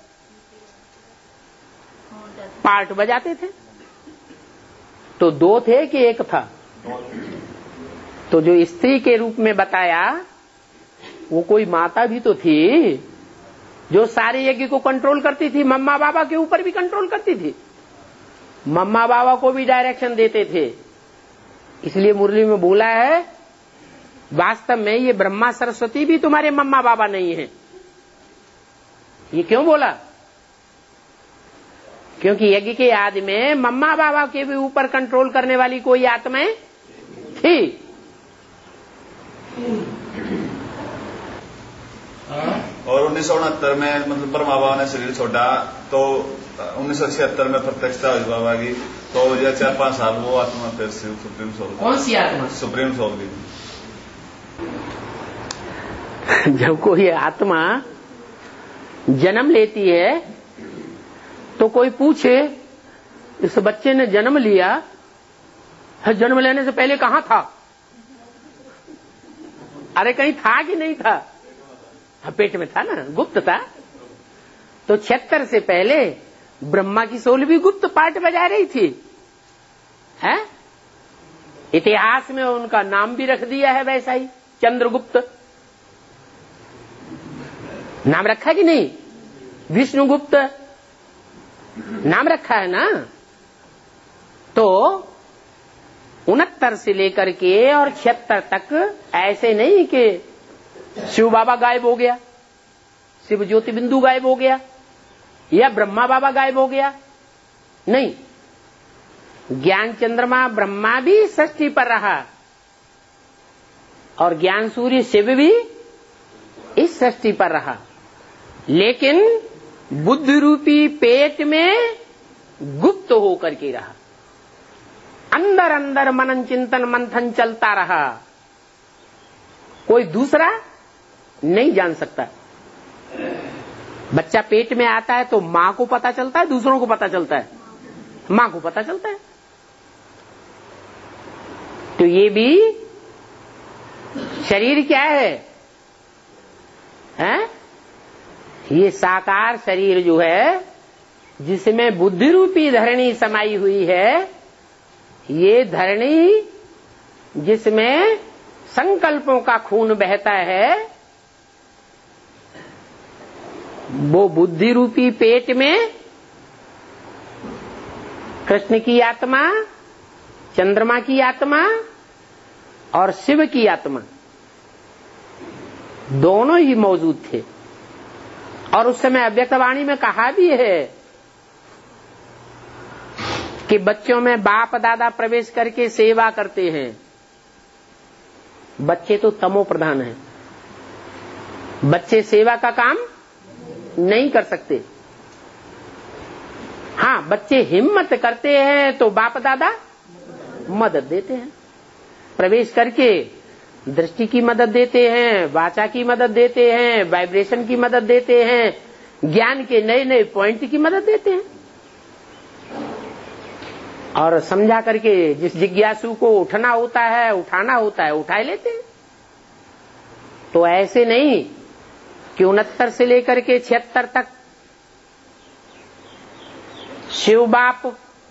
S2: पार्ट बजाते थे। तो 2 थे कि 1 था? तो जो स्त्री के रूप में बताया वो कोई माता भी तो थी जो सारे यज्ञ को कंट्रोल करती थी, मम्मा बाबा के ऊपर भी कंट्रोल करती थी, मम्मा बाबा को भी डायरेक्शन देते थे। इसलिए मुरली में बोला है वास्तव में ये ब्रह्मा सरस्वती भी तुम्हारे मम्मा बाबा नहीं है। ये क्यों बोला? क्योंकि यज्ञ के आदि में मम्मा बाबा के भी ऊपर कंट्रोल करने वाली कोई आत्माएं थी।
S9: और 1969 में मतलब ब्रह्मा बाबा ने शरीर छोड़ा तो 1976 में प्रत्यक्षता हुई बाबा की। तो ये 4-5 साल वो आत्मा फिर सुप्रीम सोल।
S2: कौन सी आत्मा?
S9: सुप्रीम सोल की।
S2: जब कोई आत्मा जन्म लेती है तो कोई पूछे इस बच्चे ने जन्म लिया, जन्म लेने से पहले कहां था? अरे कहीं था कि नहीं था? पेट में था ना, गुप्त था। तो 76 से पहले ब्रह्मा की सोल भी गुप्त पार्ट बजा रही थी, है? इतिहास में उनका नाम भी रख दिया है वैसा ही, चंद्रगुप्त नाम रखा कि नहीं? विष्णुगुप्त नाम रखा है ना। तो 69 से लेकर के और 76 तक ऐसे नहीं कि शिव बाबा गायब हो गया, शिव ज्योति बिंदु गायब हो गया या ब्रह्मा बाबा गायब हो गया। नहीं, ज्ञान चंद्रमा ब्रह्मा भी सृष्टि पर रहा और ज्ञान सूर्य शिव भी इस सृष्टि पर रहा, लेकिन बुद्धि रूपी पेट में गुप्त होकर के रहा। अंदर अंदर मनन चिंतन मंथन चलता रहा, कोई दूसरा नहीं जान सकता। बच्चा पेट में आता है तो मां को पता चलता है, दूसरों को पता चलता है? मां को पता चलता है। तो ये भी शरीर क्या है? हैं? ये साकार शरीर जो है जिसमें बुद्धि रूपी धरणी समाई हुई है, ये धरणी जिसमें संकल्पों का खून बहता है, वो बुद्धि रूपी पेट में कृष्ण की आत्मा, चंद्रमा की आत्मा और शिव की आत्मा दोनों ही मौजूद थे। और उस समय अव्यक्तवाणी में कहा भी है कि बच्चों में बाप दादा प्रवेश करके सेवा करते हैं। बच्चे तो तमो प्रधान हैं, बच्चे सेवा का काम नहीं कर सकते। हाँ, बच्चे हिम्मत करते हैं तो बाप दादा मदद देते हैं, प्रवेश करके दृष्टि की मदद देते हैं, वाचा की मदद देते हैं, वाइब्रेशन की मदद देते हैं, ज्ञान के नए नए पॉइंट की मदद देते हैं। और समझा करके जिस जिज्ञासु को उठना होता है, उठाना होता है, उठा लेते हैं। तो ऐसे नहीं कि 69 से लेकर के 76 तक शिव बाप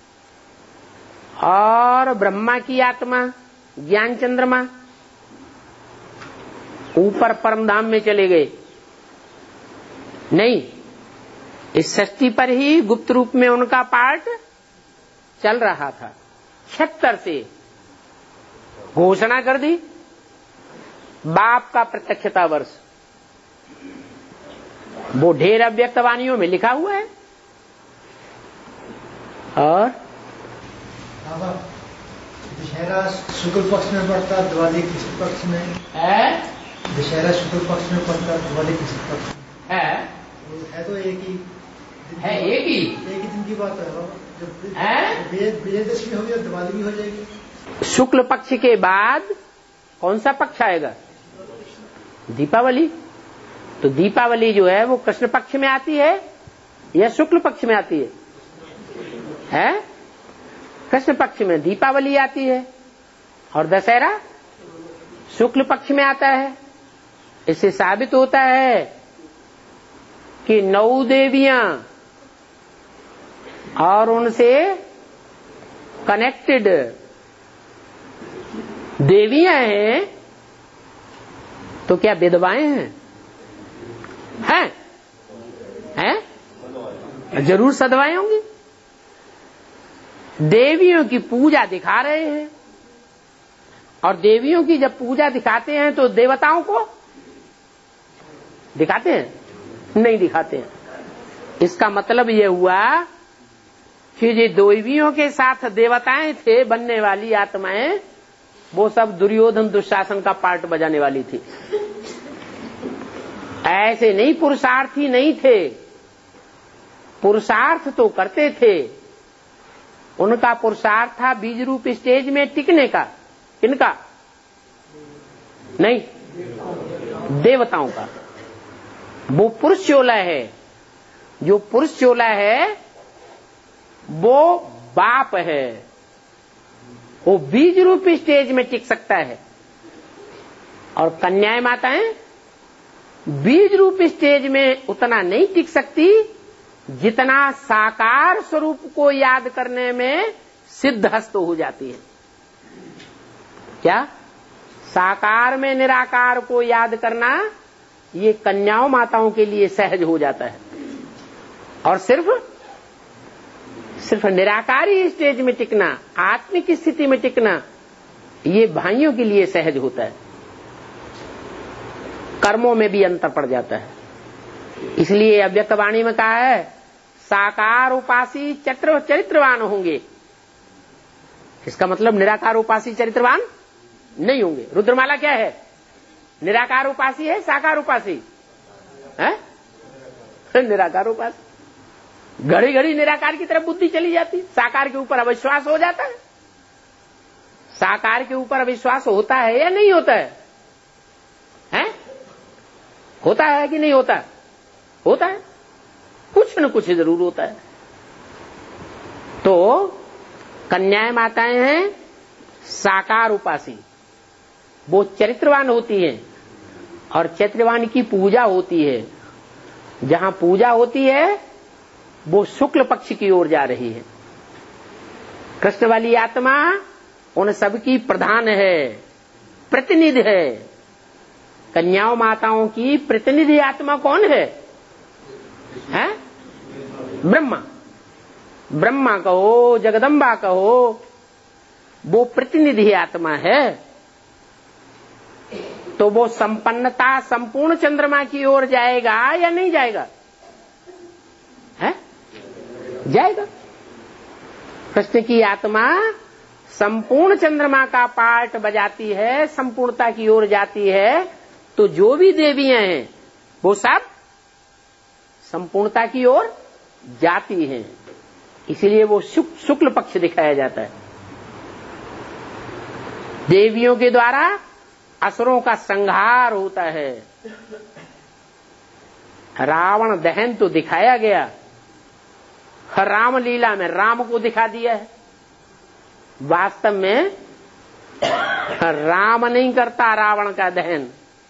S2: और ब्रह्मा की आत्मा ज्ञान चंद्रमा ऊपर परमधाम में चले गए। नहीं, इस सृष्टि पर ही गुप्त रूप में उनका पार्ट चल रहा था। 76 से घोषणा कर दी बाप का प्रत्यक्षता वर्ष, वो ढेर अव्यक्त वाणियों में लिखा हुआ है। और
S4: दशहरा शुक्ल पक्ष में पड़ता, दिवाली कृष्ण पक्ष में है। दशहरा शुक्ल पक्ष में पड़ता, दिवाली कृष्ण पक्ष में है। तो एक ही
S2: है, एक ही
S4: दिन की बात है। जब विजयदशमी होगी तो दिवाली भी हो जाएगी।
S2: शुक्ल पक्ष के बाद कौन सा पक्ष आएगा? दीपावली। तो दीपावली जो है वो कृष्ण पक्ष में आती है या शुक्ल पक्ष में आती है? कृष्ण पक्ष में दीपावली आती है और दशहरा शुक्ल पक्ष में आता है। इससे साबित होता है कि 9 देवियां और उनसे कनेक्टेड देवियां हैं, तो क्या विधवाएं हैं? हैं? जरूर सधवाएं होंगी। देवियों की पूजा दिखा रहे हैं, और देवियों की जब पूजा दिखाते हैं तो देवताओं को दिखाते हैं? नहीं दिखाते हैं। इसका मतलब यह हुआ कि जो देवियों के साथ देवताएं थे बनने वाली आत्माएं, वो सब दुर्योधन दुशासन का पार्ट बजाने वाली थी। ऐसे नहीं पुरुषार्थी नहीं थे, पुरुषार्थ तो करते थे। उनका पुरुषार्थ था बीज रूप स्टेज में टिकने का। किनका? नहीं, देवताओं का। वो पुरुष चोला है। जो पुरुष चोला है वो बाप है, वो बीज रूप स्टेज में टिक सकता है। और कन्याएं माताएं बीज रूप स्टेज में उतना नहीं टिक सकती जितना साकार स्वरूप को याद करने में सिद्धहस्त हो जाती है। क्या? साकार में निराकार को याद करना ये कन्याओं माताओं के लिए सहज हो जाता है, और सिर्फ निराकारी स्टेज में टिकना, आत्मिक स्थिति में टिकना, ये भाइयों के लिए सहज होता है। कर्मों में भी अंतर पड़ जाता है। इसलिए अव्यक्त वाणी में कहा है साकार उपासी चरित्रवान होंगे। इसका मतलब निराकार उपासी चरित्रवान नहीं होंगे। रुद्रमाला क्या है? निराकार उपासी है, साकार उपासी है? निराकार उपासी। घड़ी घड़ी निराकार की तरफ बुद्धि चली जाती, साकार के ऊपर अविश्वास हो जाता है। साकार के ऊपर अविश्वास होता है या नहीं होता है? होता है कि नहीं होता? होता है, कुछ न कुछ जरूर होता है। तो कन्याएं माताएं हैं साकार उपासी, वो चरित्रवान होती हैं, और चरित्रवान की पूजा होती है। जहां पूजा होती है वो शुक्ल पक्ष की ओर जा रही है। कृष्ण वाली आत्मा उन सबकी प्रधान है, प्रतिनिधि है। कन्याओं माताओं की प्रतिनिधि आत्मा कौन है? ब्रह्मा। ब्रह्मा कहो, जगदम्बा कहो, वो प्रतिनिधि आत्मा है। तो वो संपन्नता संपूर्ण चंद्रमा की ओर जाएगा या नहीं जाएगा? जाएगा। कृष्ण की आत्मा संपूर्ण चंद्रमा का पार्ट बजाती है, संपूर्णता की ओर जाती है। तो जो भी देवियां हैं वो सब संपूर्णता की ओर जाती हैं। इसलिए वो शुक्ल पक्ष दिखाया जाता है। देवियों के द्वारा असुरों का संहार होता है। रावण दहन तो दिखाया गया, रामलीला में राम को दिखा दिया है। वास्तव में राम नहीं करता रावण का दहन,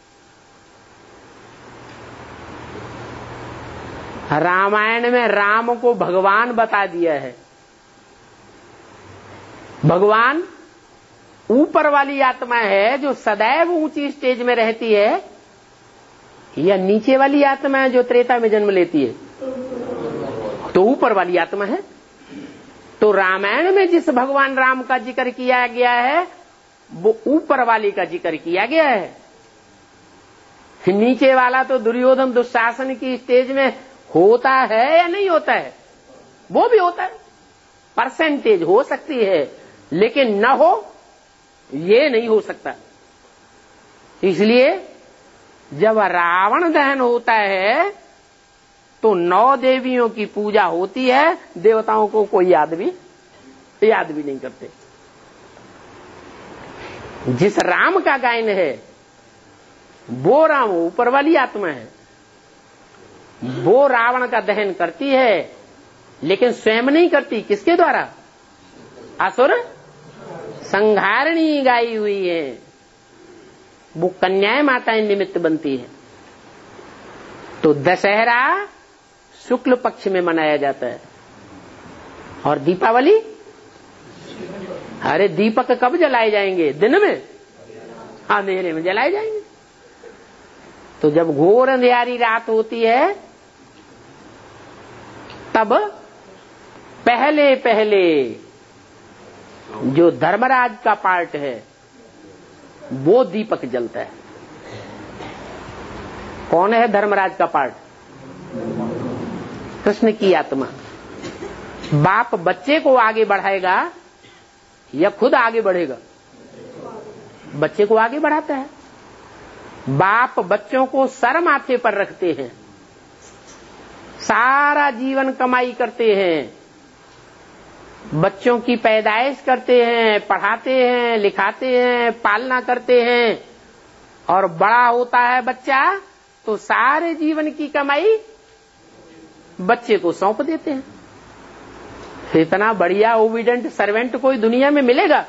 S2: रामायण में राम को भगवान बता दिया है। भगवान ऊपर वाली आत्मा है जो सदैव ऊंची स्टेज में रहती है, या नीचे वाली आत्मा है जो त्रेता में जन्म लेती है? तो ऊपर वाली आत्मा है। तो रामायण में जिस भगवान राम का जिक्र किया गया है वो ऊपर वाली का जिक्र किया गया है। नीचे वाला तो दुर्योधन दुशासन की स्टेज में होता है या नहीं होता है? वो भी होता है, परसेंटेज हो सकती है, लेकिन न हो ये नहीं हो सकता। इसलिए जब रावण दहन होता है तो 9 देवियों की पूजा होती है, देवताओं को कोई याद भी नहीं करते। जिस राम का गायन है वो राम ऊपर वाली आत्मा है, वो रावण का दहन करती है, लेकिन स्वयं नहीं करती। किसके द्वारा? असुर संहारिणी गाई हुई है, वो कन्याएं माताएं निमित्त बनती है। तो दशहरा शुक्ल पक्ष में मनाया जाता है, और दीपावली, अरे दीपक कब जलाए जाएंगे? दिन में, अंधेरे में जलाए जाएंगे। तो जब घोर अंधियारी रात होती है तब पहले पहले जो धर्मराज का पार्ट है वो दीपक जलता है। कौन है धर्मराज का पार्ट? कृष्ण की आत्मा। बाप बच्चे को आगे बढ़ाएगा या खुद आगे बढ़ेगा? बच्चे को आगे बढ़ाता है। बाप बच्चों को सर माथे पर रखते हैं, सारा जीवन कमाई करते हैं, बच्चों की पैदाइश करते हैं, पढ़ाते हैं, लिखाते हैं, पालना करते हैं, और बड़ा होता है बच्चा तो सारे जीवन की कमाई बच्चे को सौंप देते हैं। इतना बढ़िया ओबीडेंट सर्वेंट कोई दुनिया में मिलेगा?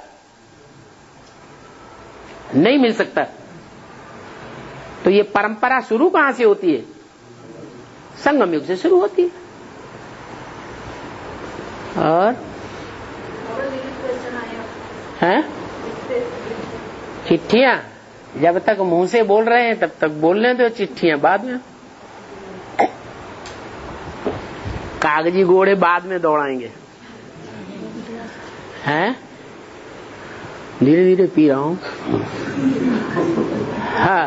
S2: नहीं मिल सकता। तो ये परंपरा शुरू कहां से होती है? संगम युग से शुरू होती है। और हैं चिट्ठियां जब तक मुंह से बोल रहे हैं तब तक बोलने दो, चिट्ठियां बाद में, कागजी घोड़े बाद में दौड़ाएंगे। हैं धीरे धीरे पी रहा हूं। हाँ,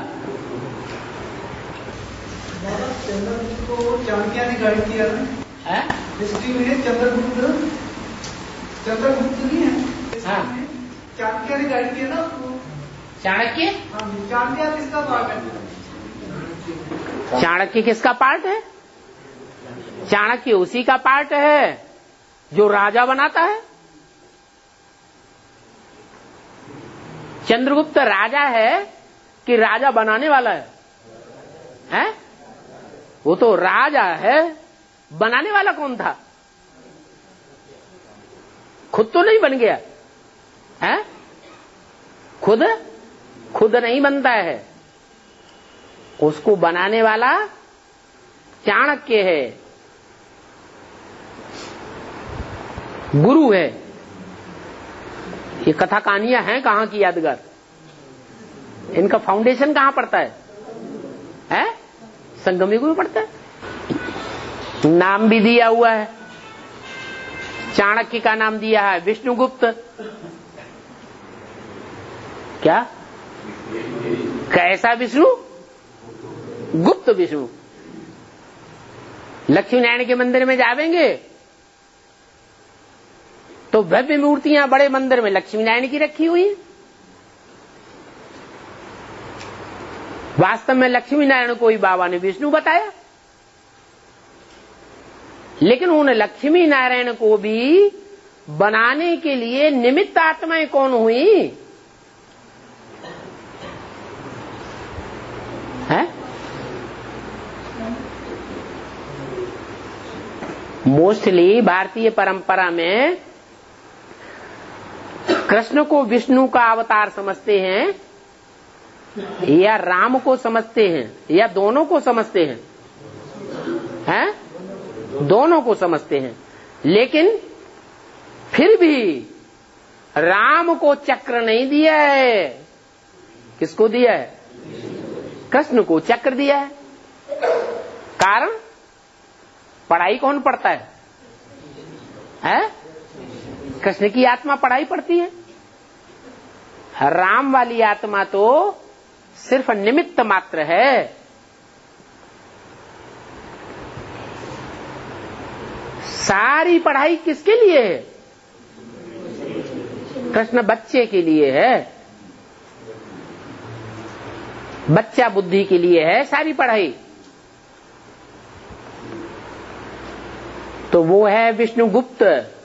S4: चंद्रगुप्त को चाणक्य ने गाइड किया है। हिस्ट्री में चंद्रगुप्त नहीं है, चाणक्य ने गाइड किया ना उसको।
S2: चाणक्य?
S4: हाँ, चाणक्य किसका पार्ट है?
S2: चाणक्य किसका पार्ट है? चाणक्य उसी का पार्ट है जो राजा बनाता है। चंद्रगुप्त राजा है कि राजा बनाने वाला है? हैं? वो तो राजा है, बनाने वाला कौन था? खुद तो नहीं बन गया है? खुद नहीं बनता है, उसको बनाने वाला चाणक्य है, गुरु है। ये कथा कहानियां हैं कहां की यादगार? इनका फाउंडेशन कहां पड़ता है? संगम युग में पड़ता है। नाम भी दिया हुआ है, चाणक्य का नाम दिया है विष्णुगुप्त। क्या? कैसा विष्णु? गुप्त विष्णु। लक्ष्मी नारायण के मंदिर में जावेंगे तो भव्य मूर्तियां बड़े मंदिर में लक्ष्मी नारायण की रखी हुई है। वास्तव में लक्ष्मी नारायण को ही बाबा ने विष्णु बताया, लेकिन उन लक्ष्मी नारायण को भी बनाने के लिए निमित्त आत्माएं कौन हुई? मोस्टली भारतीय परंपरा में कृष्ण को विष्णु का अवतार समझते हैं या राम को समझते हैं या दोनों को समझते हैं? दोनों को समझते हैं। लेकिन फिर भी राम को चक्र नहीं दिया है। किसको दिया है? कृष्ण को चक्र दिया है। कारण पढ़ाई कौन पढ़ता है? कृष्ण की आत्मा पढ़ाई पढ़ती है। राम वाली आत्मा तो सिर्फ निमित्त मात्र है। सारी पढ़ाई किसके लिए है? कृष्ण बच्चे के लिए है। बच्चा बुद्धि के लिए है सारी पढ़ाई। तो वो है विष्णु गुप्त।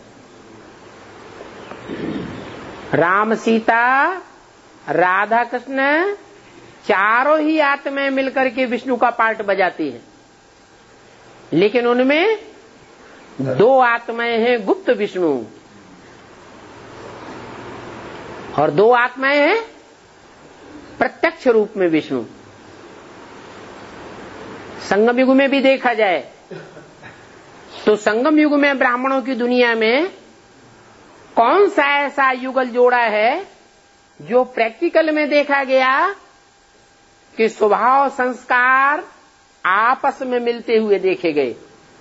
S2: राम सीता राधा कृष्ण चारों ही आत्माएं मिलकर के विष्णु का पार्ट बजाती है। लेकिन उनमें दो आत्माएं हैं गुप्त विष्णु और दो आत्माएं हैं प्रत्यक्ष रूप में विष्णु। संगम युग में भी देखा जाए तो संगम युग में ब्राह्मणों की दुनिया में कौन सा ऐसा युगल जोड़ा है जो प्रैक्टिकल में देखा गया कि स्वभाव संस्कार आपस में मिलते हुए देखे गए?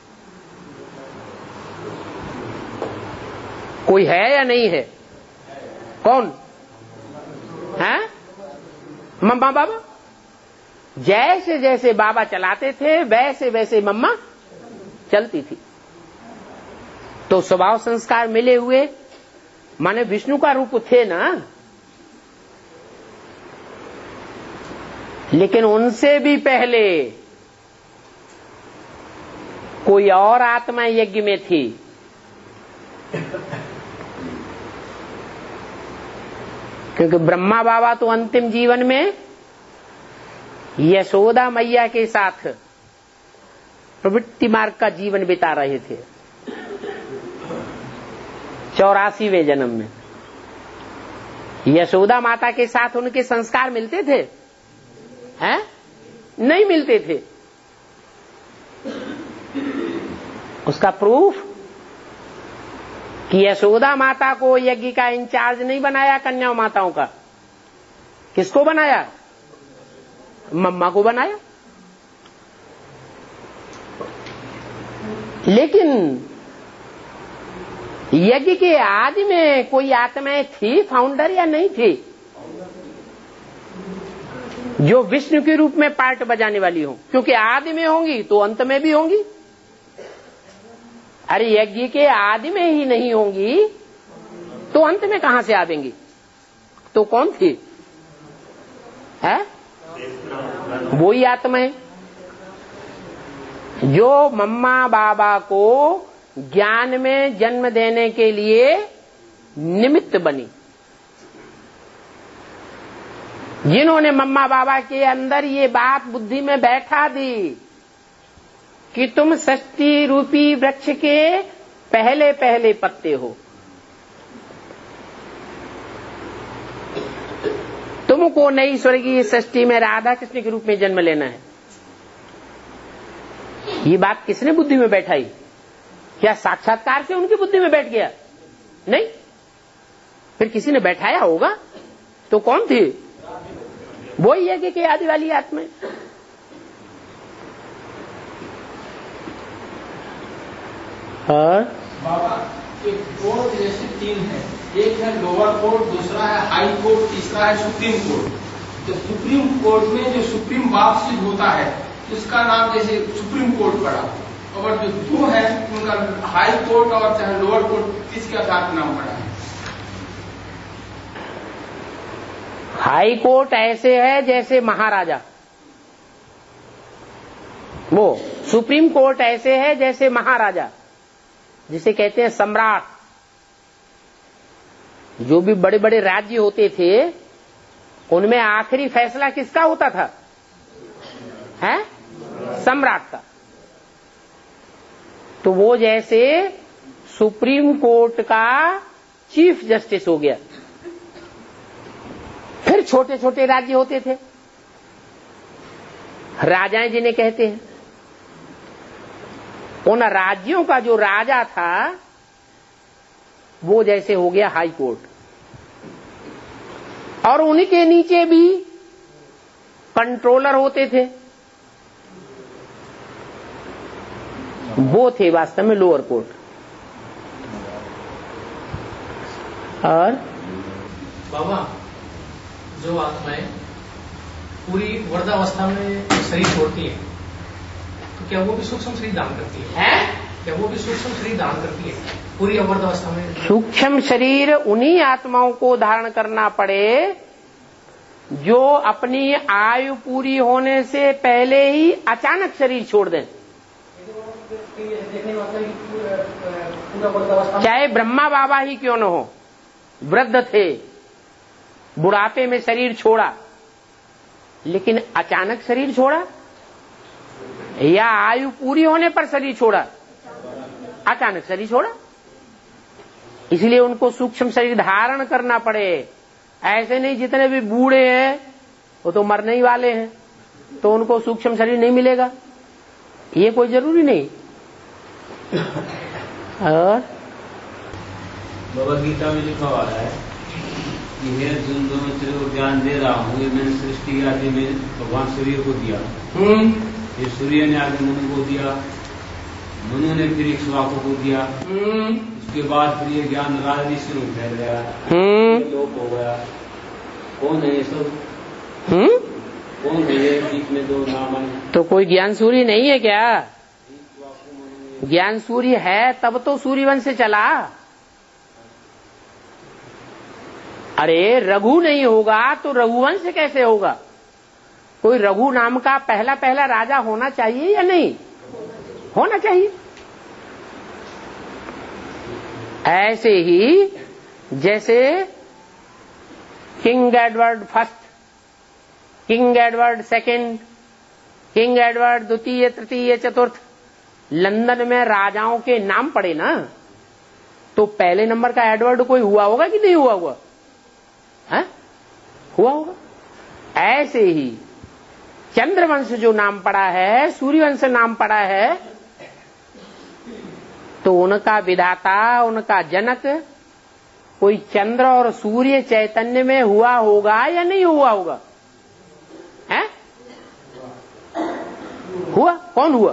S2: कोई है या नहीं है? कौन है? मम्मा बाबा। जैसे जैसे बाबा चलाते थे वैसे वैसे मम्मा चलती थी। तो स्वभाव संस्कार मिले हुए माने विष्णु का रूप थे ना। लेकिन उनसे भी पहले कोई और आत्मा यज्ञ में थी। क्योंकि ब्रह्मा बाबा तो अंतिम जीवन में यशोदा मैया के साथ प्रवृत्ति मार्ग का जीवन बिता रहे थे 84वें जन्म में। यशोदा माता के साथ उनके संस्कार मिलते थे? हैं? नहीं मिलते थे। उसका प्रूफ कि यशोदा माता को यज्ञ का इंचार्ज नहीं बनाया कन्या माताओं का। किसको बनाया? मम्मा को बनाया। लेकिन यज्ञ के आदि में कोई आत्माएं थी फाउंडर या नहीं थी जो विष्णु के रूप में पार्ट बजाने वाली हो? क्योंकि आदि में होंगी तो अंत में भी होंगी। अरे यज्ञ के आदि में ही नहीं होंगी तो अंत में कहां से आवेंगी? तो कौन थी? है वही आत्माएं जो मम्मा बाबा को ज्ञान में जन्म देने के लिए निमित्त बनी। जिन्होंने मम्मा बाबा के अंदर ये बात बुद्धि में बैठा दी कि तुम सृष्टि रूपी वृक्ष के पहले पहले पत्ते हो, तुमको नई स्वर्गीय सृष्टि में राधा कृष्ण के रूप में जन्म लेना है। ये बात किसने बुद्धि में बैठाई? क्या साक्षात्कार से उनकी बुद्धि में बैठ गया? नहीं, फिर किसी ने बैठाया होगा। तो कौन थी? वही यज्ञ के आदि वाली आत्मा।
S10: बाबा एक कोर्ट जैसे तीन है, एक है लोअर कोर्ट, दूसरा है हाई कोर्ट, तीसरा है सुप्रीम कोर्ट। तो सुप्रीम कोर्ट में जो सुप्रीम बाप सिद्ध होता है उसका नाम जैसे सुप्रीम कोर्ट पड़ा, और जो दो है उनका हाई कोर्ट और चाहे लोअर कोर्ट किसके आधार नाम पड़ा है?
S2: हाई कोर्ट ऐसे है जैसे महाराजा, वो सुप्रीम कोर्ट ऐसे है जैसे महाराजा, जिसे कहते हैं सम्राट। जो भी बड़े बड़े राज्य होते थे उनमें आखिरी फैसला किसका होता था? हैं? सम्राट का। तो वो जैसे सुप्रीम कोर्ट का चीफ जस्टिस हो गया। फिर छोटे छोटे राज्य होते थे, राजाएं जिन्हें कहते हैं। उन राज्यों का जो राजा था वो जैसे हो गया हाई कोर्ट, और उन्हीं के नीचे भी कंट्रोलर होते थे, वो थे वास्तव में लोअर कोर्ट। और
S11: बाबा, जो आत्माएं पूरी वृद्धावस्था में शरीर छोड़ती है, तो क्या वो भी सूक्ष्म शरीर दान करती है? क्या वो भी सूक्ष्म शरीर दान करती है पूरी वृद्धावस्था में?
S2: सूक्ष्म शरीर उन्हीं आत्माओं को धारण करना पड़े जो अपनी आयु पूरी होने से पहले ही अचानक शरीर छोड़ दें। चाहे ब्रह्मा बाबा ही क्यों न हो, वृद्ध थे, बुढ़ापे में शरीर छोड़ा, लेकिन अचानक शरीर छोड़ा या आयु पूरी होने पर शरीर छोड़ा? अचानक शरीर छोड़ा। इसलिए उनको सूक्ष्म शरीर धारण करना पड़े। ऐसे नहीं जितने भी बूढ़े हैं वो तो मरने ही वाले हैं, तो उनको सूक्ष्म शरीर नहीं मिलेगा, ये कोई जरूरी नहीं। और
S3: भगवद गीता में लिखा हुआ है कि हे जिन दोनों शरीर को ज्ञान दे रहा हूँ, ये मैंने सृष्टि आदि में भगवान सूर्य को दिया, ये सूर्य ने आगे मनु को दिया, मनु ने फिर इक्ष्वाकु को दिया, उसके बाद फिर ये ज्ञान राज ऋषि में फैल गया, लोप हो गया। कौन है ये सब? कौन है ये बीच में दो नाम है?
S2: तो कोई ज्ञान सूर्य नहीं है क्या? ज्ञान सूर्य है तब तो सूर्यवंश से चला। अरे रघु नहीं होगा तो रघुवंश कैसे होगा? कोई रघु नाम का पहला पहला राजा होना चाहिए या नहीं? होना चाहिए। ऐसे ही जैसे king Edward first, king Edward second, king Edward द्वितीय, तृतीय, चतुर्थ, लंदन में राजाओं के नाम पड़े ना, तो पहले नंबर का एडवर्ड कोई हुआ होगा कि नहीं हुआ होगा? है? हुआ होगा। ऐसे ही चंद्रवंश जो नाम पड़ा है, सूर्यवंश नाम पड़ा है, तो उनका विधाता, उनका जनक कोई चंद्र और सूर्य चैतन्य में हुआ होगा या नहीं हुआ होगा? है? हुआ? कौन हुआ?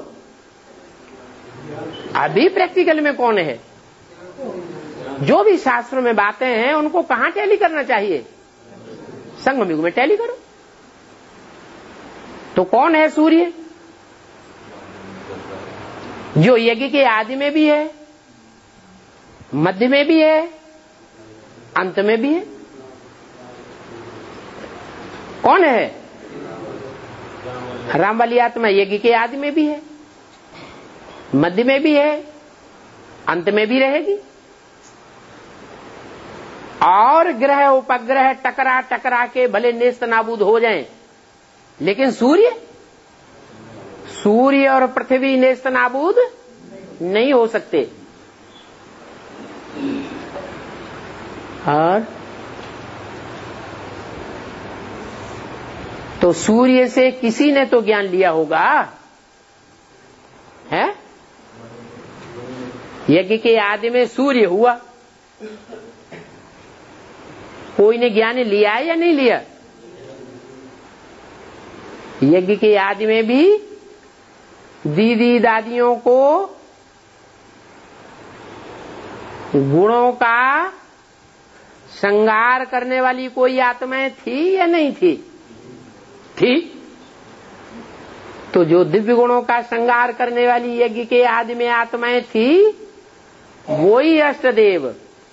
S2: अभी प्रैक्टिकल में कौन है? जो भी शास्त्रों में बातें हैं उनको कहां टैली करना चाहिए? संगम युग में टैली करो। तो कौन है सूर्य? जो यज्ञ के आदि में भी है, मध्य में भी है, अंत में भी है। कौन है? राम वाली आत्मा यज्ञ के आदि में भी है, मध्य में भी है, अंत में भी रहेगी। और ग्रह उपग्रह टकरा टकरा के भले नेस्त नाबूद हो जाएं, लेकिन सूर्य और पृथ्वी नेस्त नाबूद नहीं हो सकते। और तो सूर्य से किसी ने तो ज्ञान लिया होगा, है? यज्ञ के आदि में सूर्य हुआ, कोई ने ज्ञान लिया है या नहीं लिया? यज्ञ के आदि में भी दीदी दादियों को गुणों का श्रृंगार करने वाली कोई आत्माएं थी या नहीं थी? थी। तो जो दिव्य गुणों का श्रृंगार करने वाली यज्ञ के आदि में आत्माएं थी, वही अष्टदेव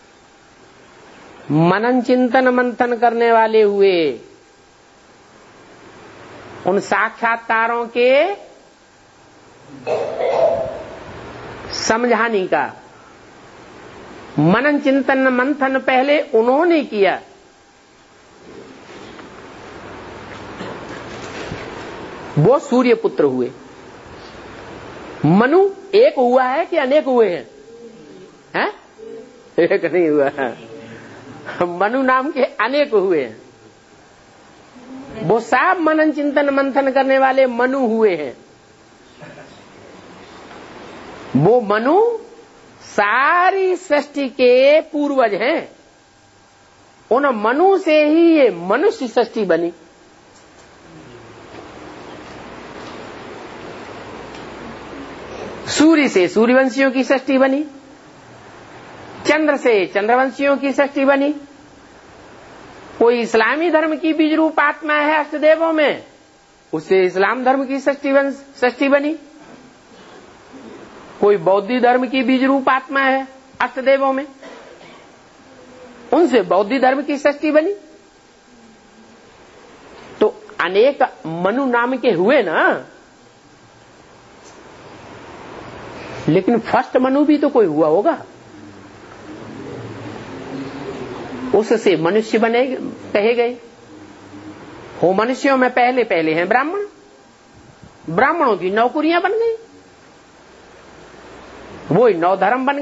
S2: मनन चिंतन मंथन करने वाले हुए। उन साक्षात्कारों के समझाने का मनन चिंतन मंथन पहले उन्होंने किया। वो सूर्य पुत्र हुए। मनु एक हुआ है कि अनेक हुए हैं? एक नहीं हुआ है, मनु नाम के अनेक हुए हैं। वो सब मनन चिंतन मंथन करने वाले मनु हुए हैं। वो मनु सारी सृष्टि के पूर्वज हैं। उन मनु से ही ये मनुष्य सृष्टि बनी। सूर्य से सूर्यवंशियों की सृष्टि बनी, चंद्र से चंद्रवंशियों की सृष्टि बनी। कोई इस्लामी धर्म की बीज रूप आत्मा है अष्टदेवों में, उससे इस्लाम धर्म की सृष्टि बनी। कोई बौद्ध धर्म की बीज रूप आत्मा है अष्टदेवों में, उनसे बौद्ध धर्म की सृष्टि बनी। तो अनेक मनु नाम के हुए ना, लेकिन फर्स्ट मनु भी तो कोई हुआ होगा, उससे मनुष्य बने कहे गए हो। मनुष्यों में पहले पहले हैं ब्राह्मण, ब्राह्मणों की नौकरियां बन गई, वो 9 धर्म बन